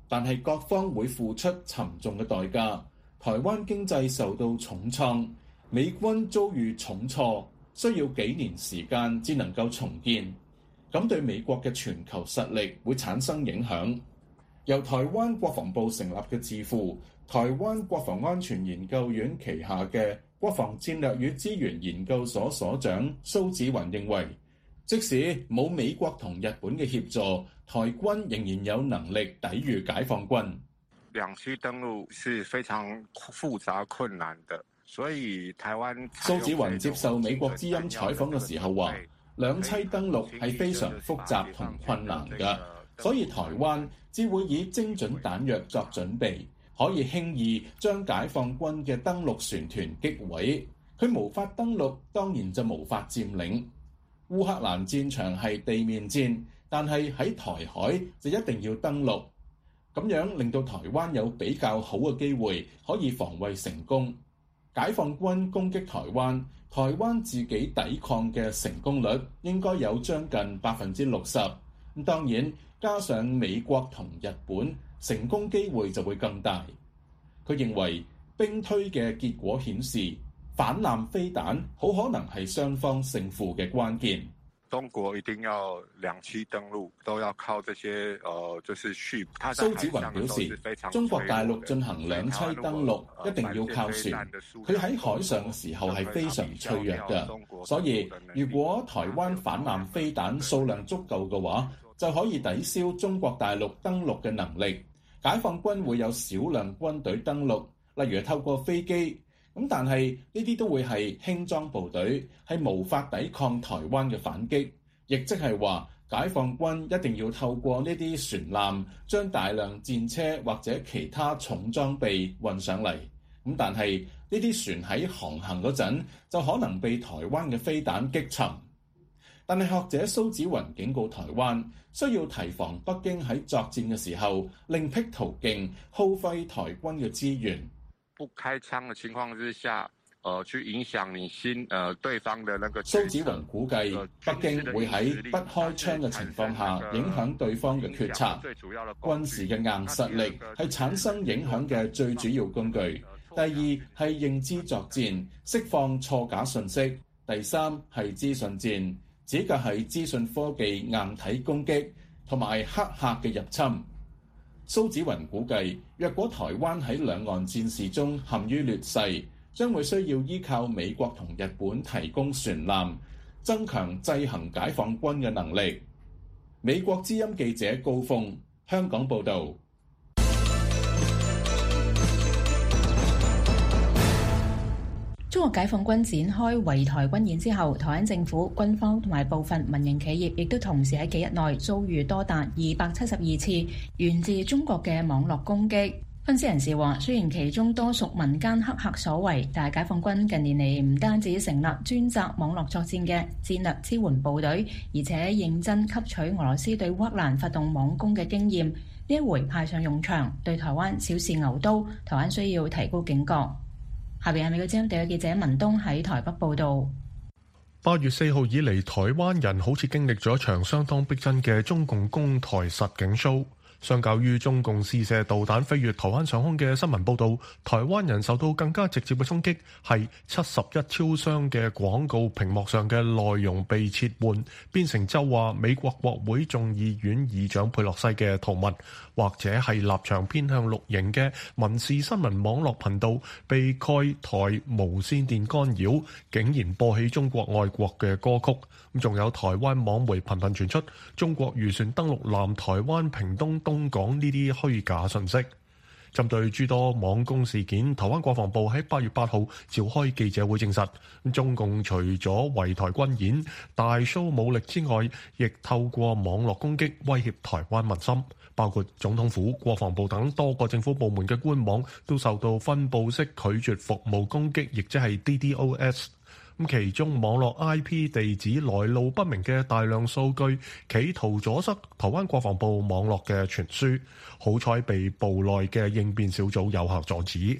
但係各方會付出沉重嘅代價。台灣經濟受到重創，美軍遭遇重挫，需要幾年時間至能夠重建，咁對美國嘅全球實力會產生影響。由台灣國防部成立嘅智庫台灣國防安全研究院旗下嘅國防戰略與資源研究所所長蘇紫雲認為，即使冇美國同日本嘅協助，台軍仍然有能力抵禦解放軍。 兩棲登陸是非常複雜困難的，所以台灣蘇紫雲接受美國之音採訪嘅時候話，兩棲登陸係非常複雜同困難嘅，所以台灣只會以精準彈藥作準備，可以輕易將解放軍嘅登陸船團擊毀。佢無法登陸，當然就無法佔領。烏克蘭戰場係地面戰，但係喺台海就一定要登陸，咁樣令到台灣有比較好嘅機會可以防衛成功。解放軍攻擊台灣，台灣自己抵抗嘅成功率應該有將近百分之六十。咁當然加上美國同日本，成功機會就會更大。佢認為兵推嘅結果顯示，反艦飛彈好可能係雙方勝負嘅關鍵。 中國一定要兩棲登陸，都要靠這些，呃，就是續。 蘇紫雲表示，中國大陸進行兩棲登陸一定要靠船，佢喺海上嘅時候係非常脆弱嘅，所以如果台灣反艦飛彈數量足夠嘅話，就可以抵消中國大陸登陸嘅能力。解放軍會有少量軍隊登陸，例如透過飛機。咁但係呢啲都會係輕裝部隊，係無法抵抗台灣嘅反擊，亦即係話解放軍一定要透過呢啲船艦將大量戰車或者其他重裝備運上嚟。咁但係呢啲船喺航行嗰陣就可能被台灣嘅飛彈擊沉。但係學者蘇紫雲警告台灣，需要提防北京喺作戰嘅時候另闢途徑，耗費台軍嘅資源。 不開槍的情況之下，呃，去影響你心，呃，對方的那個。 蘇紫雲估計，北京會喺不開槍嘅情況下影響對方嘅決策。軍事嘅硬實力係產生影響嘅最主要工具。第二係認知作戰，釋放錯假信息。第三係資訊戰，指嘅係資訊科技硬體攻擊同埋黑客嘅入侵。蘇紫雲估計，若果台灣喺兩岸戰事中陷於劣勢，將會需要依靠美國同日本提供船艦，增強制衡解放軍嘅能力。美國之音記者高鳳，香港報導。 中國解放軍展開圍台軍演之後，台灣政府、軍方同埋部分民營企業亦都同時喺幾日內遭遇多達二百七十二次源自中國嘅網絡攻擊。分析人士話，雖然其中多屬民間黑客所為，但係解放軍近年嚟唔單止成立專責網絡作戰嘅戰略支援部隊，而且認真吸取俄羅斯對烏克蘭發動網攻嘅經驗，呢一回派上用場，對台灣小試牛刀。台灣需要提高警覺。下邊係美國之音地嘅記者文東喺台北報道。 八月四號以嚟，台灣人好似經歷咗一場相當逼真嘅中共攻台實景 show。相較於中共試射導彈飛越台灣上空嘅新聞報導，台灣人受到更加直接嘅衝擊，係七十一超商嘅廣告屏幕上嘅內容被切換，變成就話美國國會眾議院議長佩洛西嘅圖文，或者係立場偏向綠營嘅民視新聞網絡頻道被蓋台無線電干擾，竟然播起中國愛國嘅歌曲。咁仲有台灣網媒頻頻傳出中國漁船登陸南台灣屏東東港呢啲虛假信息。針對諸多網攻事件，台灣國防部喺八月八號召開記者會證實，中共除咗圍台軍演、大 show 武力之外，亦透過網絡攻擊威脅台灣民心，包括總統府、國防部等多個政府部門嘅官網都受到分佈式拒絕服務攻擊，亦即係 D D O S。咁其中網絡 I P 地址來路不明嘅大量數據，企圖阻塞台灣國防部網絡嘅傳輸，好彩被部內嘅應變小組有效阻止。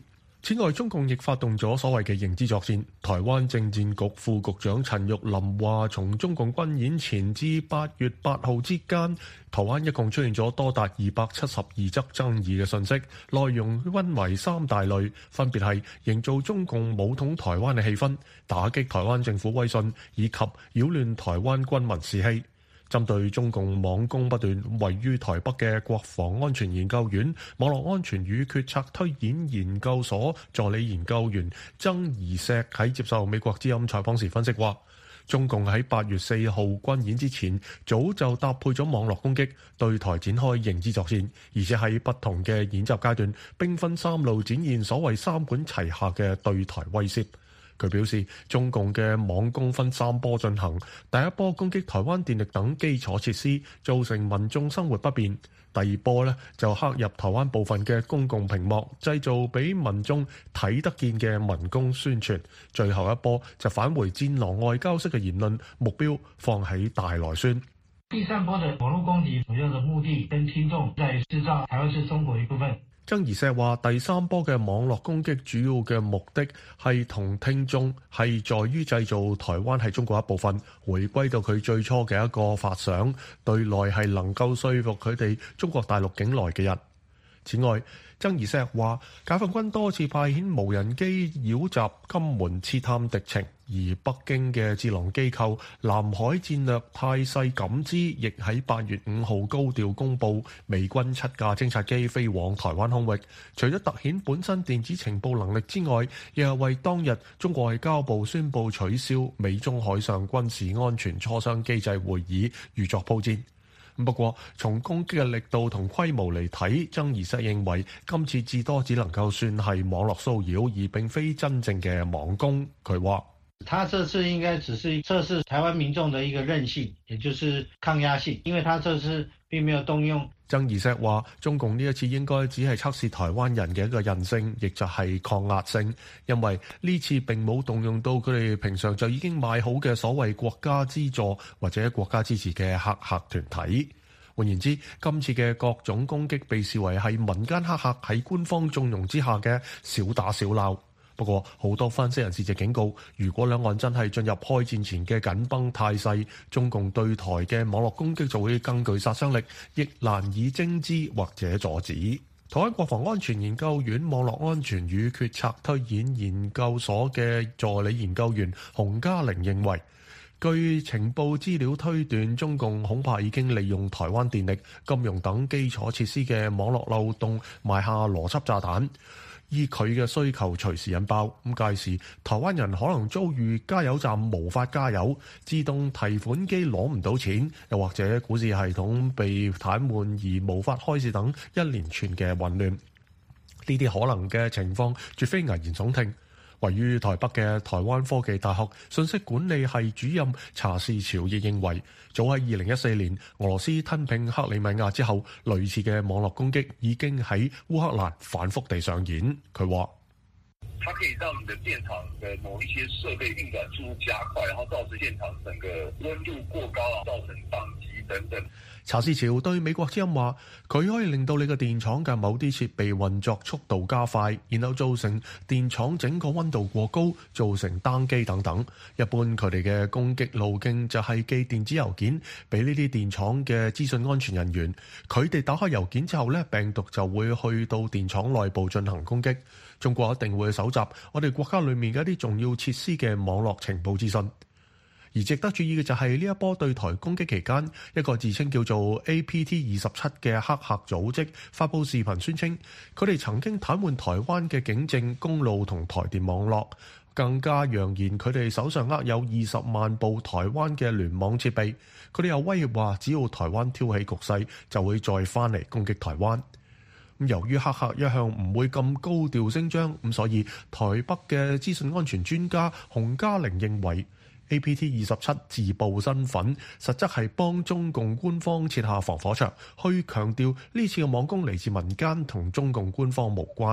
此外，中共亦發動咗所謂嘅認知作戰。台灣政戰局副局長陳玉林話，從中共軍演前至八月八號之間，台灣一共出現咗多達二百七十二則爭議嘅訊息，內容分為三大類，分別係營造中共武統台灣嘅氣氛、打擊台灣政府威信以及擾亂台灣軍民士氣。針對中共網攻不斷，位於台北嘅國防安全研究院網絡安全與決策推演研究所助理研究員曾宜碩喺接受美國之音採訪時分析話，中共喺八月四號軍演之前，早就搭配咗網絡攻擊，對台展開認知作戰，而且喺不同嘅演習階段，兵分三路展現所謂三管齊下嘅對台威懾。佢表示，中共嘅網攻分三波進行，第一波攻擊台灣電力等基礎設施，造成民眾生活不便；第二波呢，就刻入台灣部分嘅公共屏幕，製造俾民眾睇得見嘅民工宣傳；最後一波就返回戰狼外交式嘅言論，目標放喺大內宣。 第三波嘅網絡攻擊主要嘅目的跟聽眾在製造台灣是中國一部分。 曾宜碩話：第三波嘅網絡攻擊主要嘅目的係同聽眾係在於製造台灣係中國一部分，回歸到佢最初嘅一個發想，對內係能夠說服佢哋中國大陸境內嘅人。此外，曾宜碩話，解放軍多次派遣無人機擾襲金門刺探敵情，而北京嘅智囊機構南海戰略態勢感知亦喺八月五號高調公佈美軍七架偵察機飛往台灣空域，除咗突顯本身電子情報能力之外，亦係為當日中國外交部宣布取消美中海上軍事安全磋商機制會議預作鋪墊。不過，從攻擊嘅力度同規模嚟睇，曾宜碩認為今次至多只能夠算係網絡騷擾，而並非真正嘅網攻。佢話： 他這次應該只是測試台灣民眾的一個韌性，也就是抗壓性，因為他這次並沒有動用。 曾宜碩話：中共呢一次應該只係測試台灣人嘅一個韌性，亦就係抗壓性，因為呢次並冇動用到佢哋平常就已經買好嘅所謂國家資助或者國家支持嘅黑客團體。換言之，今次嘅各種攻擊被視為係民間黑客喺官方縱容之下嘅小打小鬧。不過，好多分析人士就警告，如果兩岸真係進入開戰前嘅緊繃態勢，中共對台嘅網絡攻擊就會更具殺傷力，亦難以偵知或者阻止。台灣國防安全研究院網絡安全與決策推演研究所嘅助理研究員洪嘉玲認為，據情報資料推斷，中共恐怕已經利用台灣電力、金融等基礎設施嘅網絡漏洞埋下邏輯炸彈。依佢嘅需求隨時引爆，咁屆時台灣人可能遭遇加油站無法加油、自動提款機攞唔到錢，又或者股市系統被癱瘓而無法開市等一連串嘅混亂。呢啲可能嘅情況絕非危言聳聽。位於台北嘅台灣科技大學信息管理系主任查士潮亦認為，早喺二零一四年俄羅斯吞併克里米亞之後，類似嘅網絡攻擊已經喺烏克蘭反覆地上演。佢話： 它可以讓你的電廠的某一些設備運轉速度加快，然後造成電廠整個溫度過高，造成宕機等等。 查士潮對美國之音話：佢可以令到你嘅電廠嘅某啲設備運作速度加快，然後造成電廠整個溫度過高，造成宕機等等。一般佢哋嘅攻擊路徑就係寄電子郵件俾呢啲電廠嘅資訊安全人員，佢哋打開郵件之後呢，病毒就會去到電廠內部進行攻擊。中國一定會搜集我哋國家裏面嘅一啲重要設施嘅網絡情報資訊。而值得注意嘅就係呢一波對台攻擊期間，一個自稱叫做 A P T 二十七嘅黑客組織發布視頻宣稱，佢哋曾經癱瘓台灣嘅警政、公路同台電網絡，更加揚言佢哋手上握有二十萬部台灣嘅聯網設備。佢哋又威脅話，只要台灣挑起局勢，就會再翻嚟攻擊台灣。由於黑客一向唔會咁高調聲張，咁所以台北嘅資訊安全專家洪嘉玲認為，A P T 二十七自曝身份，實質係幫中共官方設下防火牆，去強調呢次嘅網攻嚟自民間，同中共官方無關。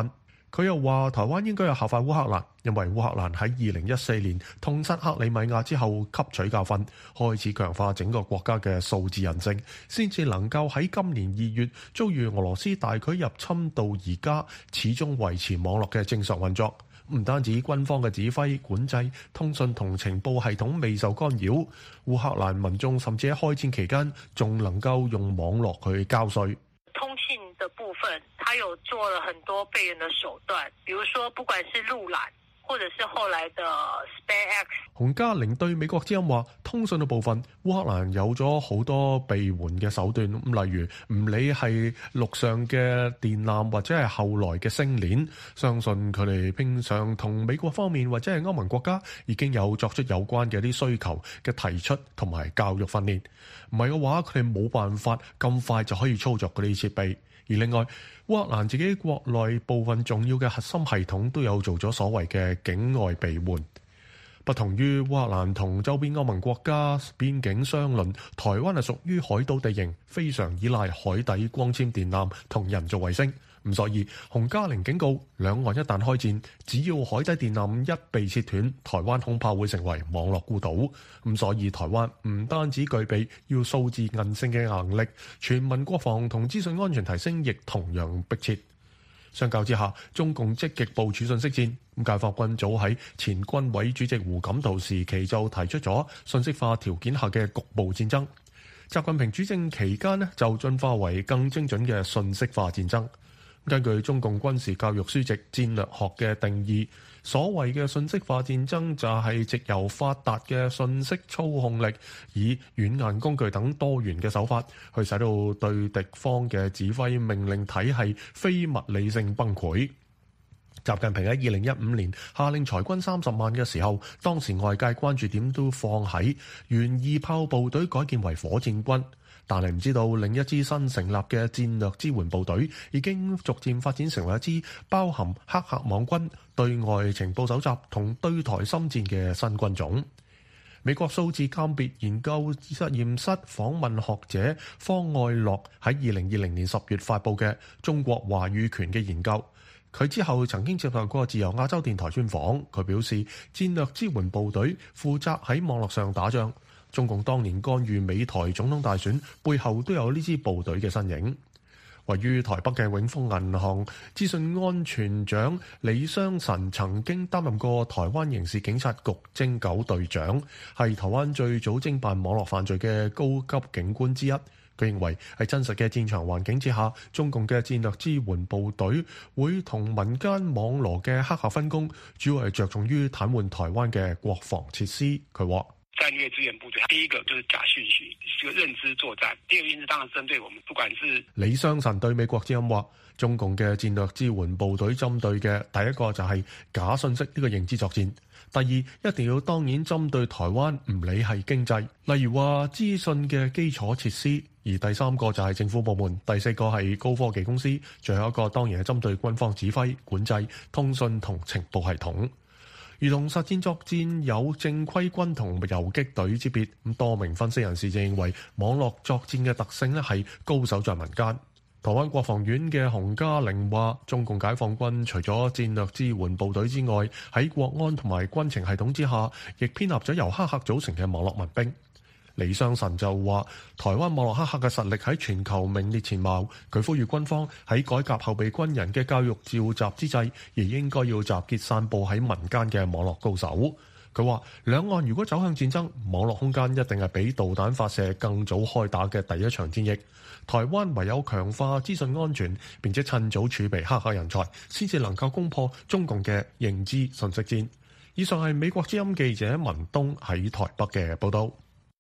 佢又話台灣應該有效法烏克蘭，因為烏克蘭喺二零一四年痛失克里米亞之後吸取教訓，開始強化整個國家嘅數字人性，先至能夠喺今年二月遭遇俄羅斯大舉入侵到而家，始終維持網絡嘅正常運作。唔單止軍方嘅指揮、管制、通訊同情報系統未受干擾，烏克蘭民眾甚至喺開戰期間仲能夠用網絡去交稅。 通信的部分，他有做了很多備援的手段，比如說不管是路攔，或者是後來的 SpaceX。 洪嘉玲對美國之音話，通訊嘅部分，烏克蘭有咗好多備援嘅手段，咁例如唔理係陸上嘅電纜或者係後來嘅星鏈，相信佢哋拼上同美國方面或者係歐盟國家已經有作出有關嘅啲需求嘅提出同埋教育訓練。唔係嘅話，佢哋冇辦法咁快就可以操作嗰啲設備。而另外，烏克蘭自己國內部分重要嘅核心系統都有做咗所謂嘅境外備援。不同於烏克蘭同周邊歐盟國家邊境相鄰，台灣係屬於海島地形，非常依賴海底光纖電纜同人造衛星。咁所以洪嘉玲警告，兩岸一旦開戰，只要海底電纜一被切斷，台灣恐怕會成為網絡孤島。咁所以台灣唔單止具備要數字韌性嘅硬力，全民國防同資訊安全提升亦同樣迫切。相較之下，中共積極部署信息戰。咁解放軍早喺前軍委主席胡錦濤時期就提出咗信息化條件下嘅局部戰爭。習近平主政期間呢，就進化為更精準嘅信息化戰爭。根據中共軍事教育書籍《戰略學》嘅定義，所謂嘅信息化戰爭就係藉由發達嘅信息操控力，以軟硬工具等多元嘅手法，去使到對敵方嘅指揮命令體系非物理性崩潰。習近平喺二零一五年下令裁軍三十萬嘅時候，當時外界關注點都放喺原二炮部隊改建為火箭軍。但係唔知道另一支新成立嘅戰略支援部隊已經逐漸發展成為一支包含黑客網軍、對外情報搜集同對台心戰嘅新軍種。美國數字鑑別研究實驗室訪問學者方愛樂喺二零二零年十月發布嘅中國話語權嘅研究，佢之後曾經接受過自由亞洲電台專訪，佢表示戰略支援部隊負責喺網絡上打仗。中共當年干預美台總統大選，背後都有呢支部隊嘅身影。位於台北嘅永豐銀行資訊安全長李相臣曾經擔任過台灣刑事警察局偵九隊長，係台灣最早偵辦網絡犯罪嘅高級警官之一。佢認為喺真實嘅戰場環境之下，中共嘅戰略支援部隊會同民間網羅嘅黑客分工，主要係着重於癱瘓台灣嘅國防設施。佢話戰略支援部隊，第一個就是假訊息，是個認知作戰；第二個因是當然針對我們，不管是李相臣對美國之音話，中共嘅戰略支援部隊針對嘅第一個就係假信息呢個認知作戰，第二一定要當然針對台灣，唔理係經濟，例如話資訊嘅基礎設施，而第三個就係政府部門，第四個係高科技公司，最後一個當然係針對軍方指揮、管制、通訊同情報系統。如同實戰作戰有正規軍同游擊隊之別，咁多名分析人士就認為網絡作戰嘅特性咧係高手在民間。台灣國防院嘅洪嘉玲話，中共解放軍除咗戰略支援部隊之外，喺國安同埋軍情系統之下，亦編立咗由黑客組成嘅網絡民兵。李相臣就話，台灣網絡黑客嘅實力喺全球名列前茅。佢呼籲軍方喺改革後備軍人嘅教育召集之際，亦應該要集結散佈喺民間嘅網絡高手。佢話，兩岸如果走向戰爭，網絡空間一定係比導彈發射更早開打嘅第一場戰役。台灣唯有強化資訊安全，並且趁早儲備黑客人才，先至能夠攻破中共嘅認知信息戰。以上係美國之音記者文東喺台北嘅報道。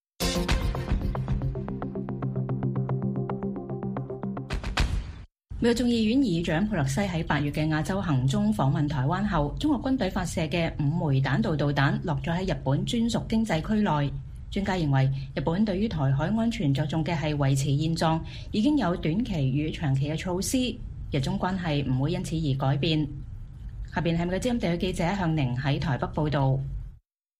美國眾議院議長佩洛西喺八月嘅亞洲行中訪問台灣後，中國軍隊發射嘅五枚彈道導彈落咗喺日本專屬經濟區內。專家認為，日本對於台海安全着重嘅係維持現狀，已經有短期與長期嘅措施，日中關係唔會因此而改變。下邊係美國之音地區記者向寧喺台北報道。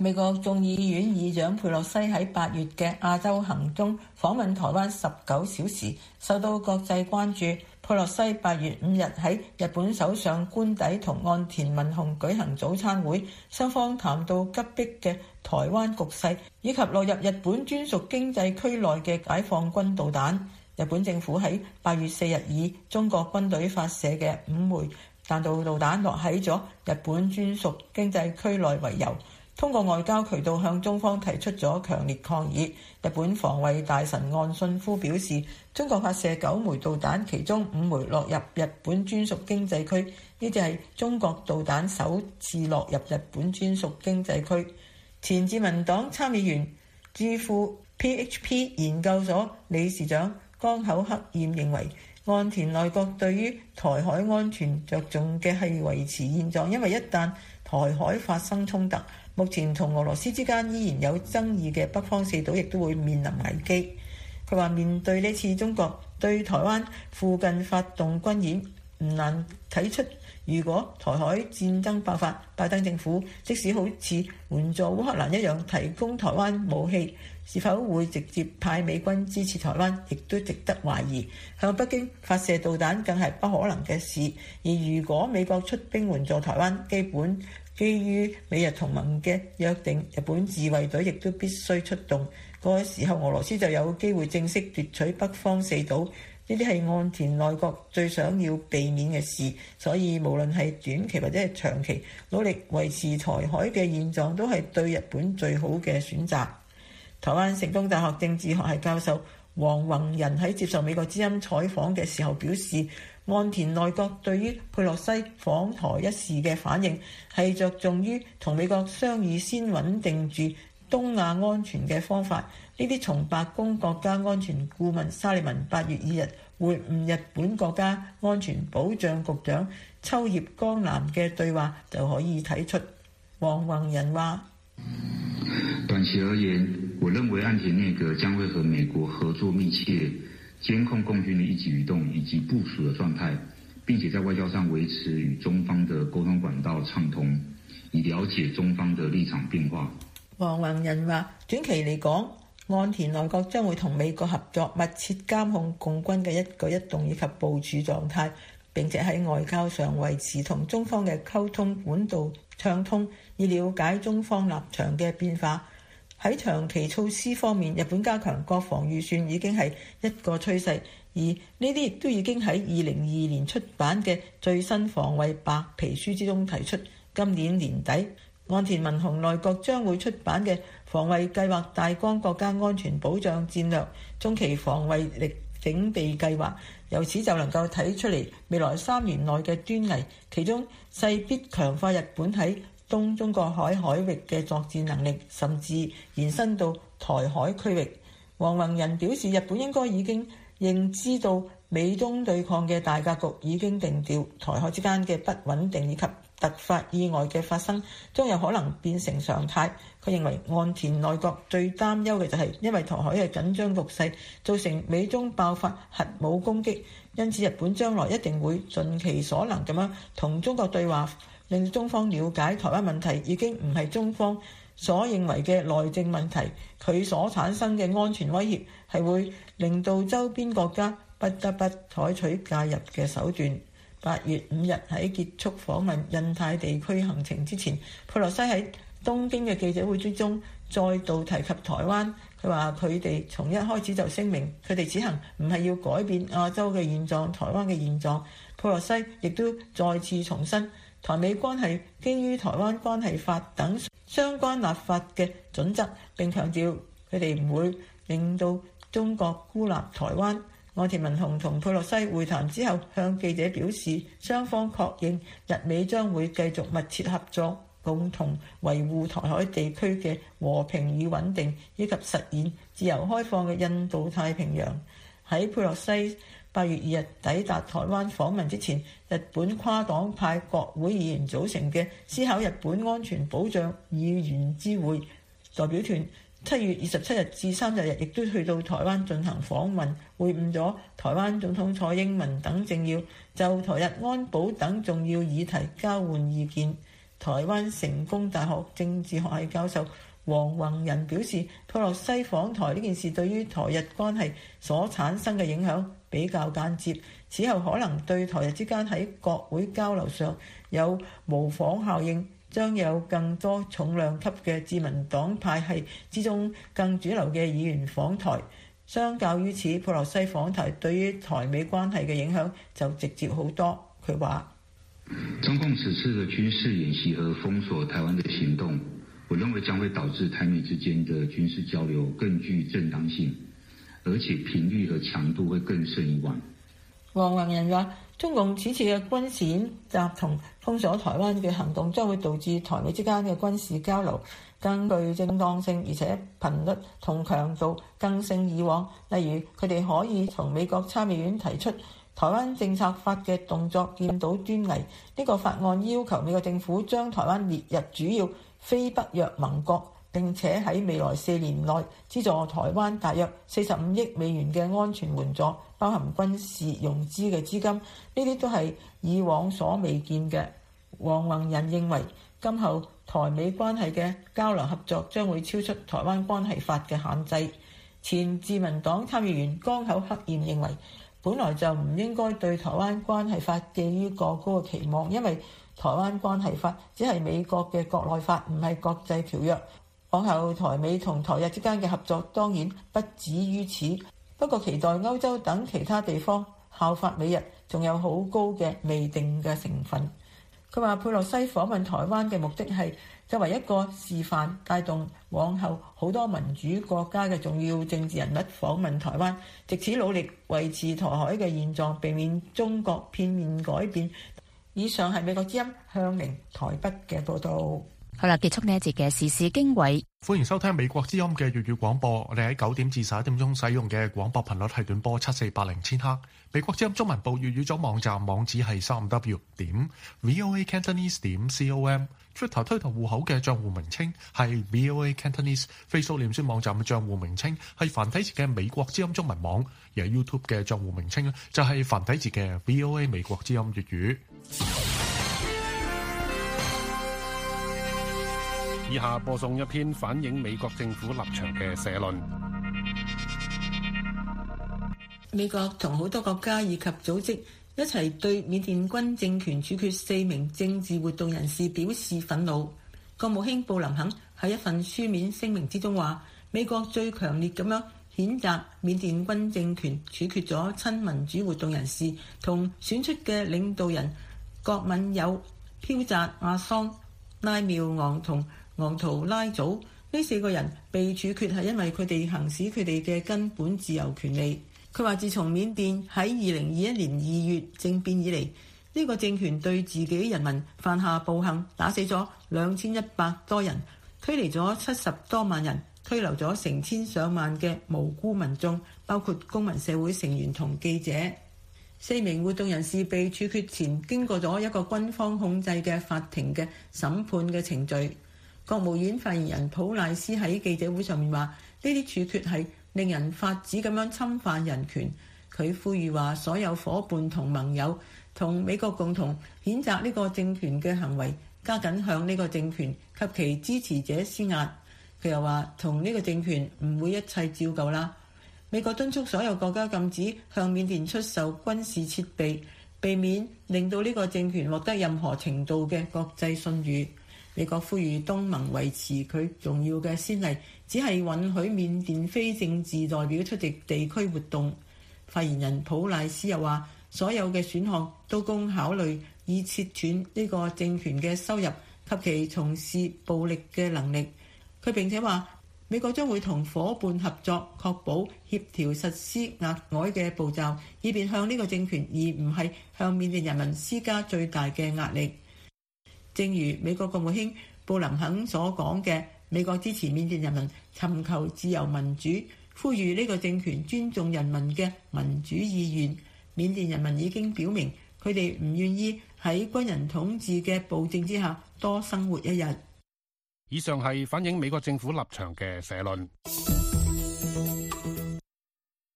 美國眾議院議長佩洛西喺八月嘅亞洲行中訪問台灣十九小時，受到國際關注。佩洛西八月五日喺日本首相官邸同岸田文雄舉行早餐會，雙方談到急迫嘅台灣局勢，以及落入日本專屬經濟區內嘅解放軍導彈。日本政府喺八月四日以中國軍隊發射嘅五枚彈道導彈落喺咗日本專屬經濟區內為由，通過外交渠道向中方提出咗強烈抗議。日本防衛大臣岸信夫表示，中國發射九枚導彈，其中五枚落入日本專屬經濟區，呢只係中國導彈首次落入日本專屬經濟區。前自民黨參議員、智庫 P H P 研究所理事長江口克彥認為，岸田內閣對於台海安全着重嘅係維持現狀，因為一旦台海發生衝突，目前同俄羅斯之間依然有爭議嘅北方四島亦都會面臨危機。佢話面對呢次中國對台灣附近發動軍演，唔難睇出，如果台海戰爭爆發，拜登政府即使好似援助烏克蘭一樣提供台灣武器，是否會直接派美軍支持台灣，亦都值得懷疑。向北京發射導彈更係不可能嘅事。而如果美國出兵援助台灣，基本基於美日同盟嘅約定，日本自衛隊亦都必須出動。嗰個時候，俄羅斯就有機會正式奪取北方四島。呢啲係岸田內閣最想要避免嘅事，所以無論係短期或者係長期，努力維持台海嘅現狀都係對日本最好嘅選擇。台灣成功大學政治學系教授黃宏仁喺接受美國之音採訪嘅時候表示，岸田內閣對於佩洛西訪台一事嘅反應係着重於同美國商議先穩定住東亞安全嘅方法。呢啲從白宮國家安全顧問沙利文八月二日會晤日本國家安全保障局長秋葉剛男嘅對話就可以睇出。黃宏仁話： 短期而言，我認為岸田內閣將會和美國合作密切，監控共軍的一舉一動以及部署的狀態，並且在外交上維持與中方的溝通管道暢通，以了解中方的立場變化。 黃宏仁話：短期嚟講，岸田內閣將會同美國合作，密切監控共軍嘅一舉一動以及部署狀態，並且喺外交上維持同中方嘅溝通管道暢通，以了解中方立場嘅變化。喺長期措施方面，日本加強國防預算已經係一個趨勢，而呢啲亦都已經喺二零二二年出版嘅最新防衛白皮書之中提出。今年年底，岸田文雄內閣將會出版嘅防衛計劃大綱國家安全保障戰略中期防衛力整備計劃，由此就能夠睇出嚟未來三年內嘅端倪，其中勢必強化日本喺東中國海海域嘅作戰能力，甚至延伸到台海區域。黃宏仁表示，日本應該已經認知到美中對抗嘅大格局已經定調，台海之間嘅不穩定以及突發意外嘅發生，將有可能變成常態。佢認為岸田內閣最擔憂嘅就係因為台海嘅緊張局勢造成美中爆發核武攻擊，因此日本將來一定會盡其所能咁樣同中國對話，令中方了解台灣問題已經唔係中方所認為嘅內政問題，佢所產生嘅安全威脅係會令到周邊國家不得不採取介入嘅手段。八月五日喺結束訪問印太地區行程之前，佩洛西喺東京嘅記者會之中再度提及台灣。佢話佢哋從一開始就聲明，佢哋此行唔係要改變亞洲嘅現狀、台灣嘅現狀。佩洛西亦都再次重申，台美關係基於台灣關係法等相關立法嘅準則，並強調佢哋唔會令到中國孤立台灣。岸田文雄同佩洛西會談之後向記者表示，雙方確認日美將會繼續密切合作，共同維護台海地區嘅和平與穩定，以及實現自由開放嘅印度太平洋。喺佩洛西八月二日抵達台灣訪問之前，日本跨黨派國會議員組成嘅思考日本安全保障議員之會代表團七月二十七日至三十日亦都去到台灣進行訪問，會晤咗台灣總統蔡英文等政要，就台日安保等重要議題交換意見。 台灣成功大學政治學系教授黃宏仁表示，佩洛西訪台呢件事對於台日關係所產生嘅影響比較間接，此後可能對台日之間喺國會交流上有模仿效應，將有更多重量級嘅自民黨派系之中更主流嘅議員訪台。相較於此，佩洛西訪台對於台美關係嘅影響就直接好多。佢話： 中共此次的軍事演習和封鎖台灣的行動，我認為將會導致台美之間的軍事交流更具正當性，而且頻率和強度會更勝以往。 黃宏仁話：中共此次嘅軍事演習同封鎖台灣嘅行動將會導致台美之間嘅軍事交流更具正當性，而且頻率同強度更勝以往。例如，佢哋可以從美國參議院提出台灣政策法嘅動作見到端倪。呢個法案要求美國政府將台灣列入主要非北約盟國，並且喺未來四年內資助台灣大約四十五億美元嘅安全援助，包含軍事融資嘅資金。呢啲都係以往所未見嘅。黃宏仁認為，今後台美關係嘅交流合作將會超出台灣關係法嘅限制。前自民黨參議員江口克彥認為，本來就唔應該對台灣關係法寄予過高嘅期望，因為台灣關係法只係美國嘅國內法，唔係國際條約。往後台美同台日之間嘅合作當然不止於此，不過期待歐洲等其他地方效法美日，仲有好高嘅未定嘅成分。佢話佩洛西訪問台灣嘅目的係作為一個示範，帶動往後好多民主國家嘅重要政治人物訪問台灣，藉此努力維持台海嘅現狀，避免中國片面改變。以上係美國之音向寧台北嘅報導。 好啦，結束呢一節嘅時事經緯。 歡迎收聽美國之音嘅粵語廣播。我哋喺九點至十一點鐘使用嘅廣播頻率係短波七四八零千赫。美國之音中文部粵語組網站網址係三 w 點 voa cantonese 點 com。Twitter 推特戶口嘅賬戶名稱係 voa cantonese。Facebook 臉書網站嘅賬戶名稱係繁體字嘅美國之音中文網。而 YouTube 嘅賬戶名稱就係繁體字嘅 voa 美國之音粵語。 以下播送一篇反映美國政府立場嘅社論。 美國同好多國家以及組織一齊對緬甸軍政權處決四名政治活動人士表示憤怒。國務卿布林肯喺一份書面聲明之中話，美國最強烈咁樣譴責緬甸軍政權處決咗親民主活動人士同選出嘅領導人郭敏友、飄扎阿桑、拉妙昂同昂圖拉祖。呢四個人被處決係因為佢哋行使佢哋嘅根本自由權利。佢話自從緬甸喺二零二一年二月政變以嚟，呢個政權對自己人民犯下暴行，打死咗兩千一百多人，驅離咗七十多萬人，拘留咗成千上萬嘅無辜民眾，包括公民社會成員同記者。四名活動人士被處決前，經過咗一個軍方控制嘅法庭嘅審判嘅程序。國務院發言人普賴斯喺記者會上面話：呢啲處決係令人髮指咁樣侵犯人權。佢呼籲話，所有伙伴同盟友同美國共同譴責呢個政權嘅行為，加緊向呢個政權及其支持者施壓。佢又話，同呢個政權唔會一切照舊啦。美國敦促所有國家禁止向緬甸出售軍事設備，避免令到呢個政權獲得任何程度嘅國際信譽。美國呼籲東盟維持佢重要嘅先例，只係允許緬甸非政治代表出席地區活動。發言人普賴斯又話，所有嘅選項都供考慮，以切斷呢個政權嘅收入及其從事暴力嘅能力。佢並且話，美國將會同伙伴合作，確保協調實施額外嘅步驟，以便向呢個政權而唔係向緬甸人民施加最大嘅壓力。正如美國國務卿布林肯所講嘅，美國支持緬甸人民尋求自由民主，呼籲呢個政權尊重人民嘅民主意願。緬甸人民已經表明，佢哋唔願意喺軍人統治嘅暴政之下多生活一日。 以上係反映美國政府立場嘅社論。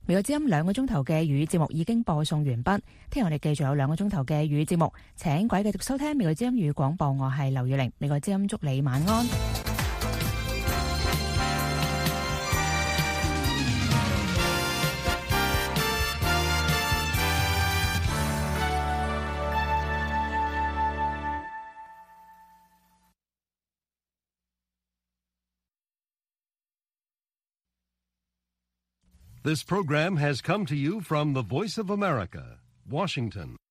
美國之音兩個鐘頭嘅粵語節目已經播送完畢，聽日我哋繼續有兩個鐘頭嘅粵語節目，請各位繼續收聽美國之音粵語廣播，我係劉月玲，美國之音祝你晚安。 This program has come to you from the Voice of America, Washington.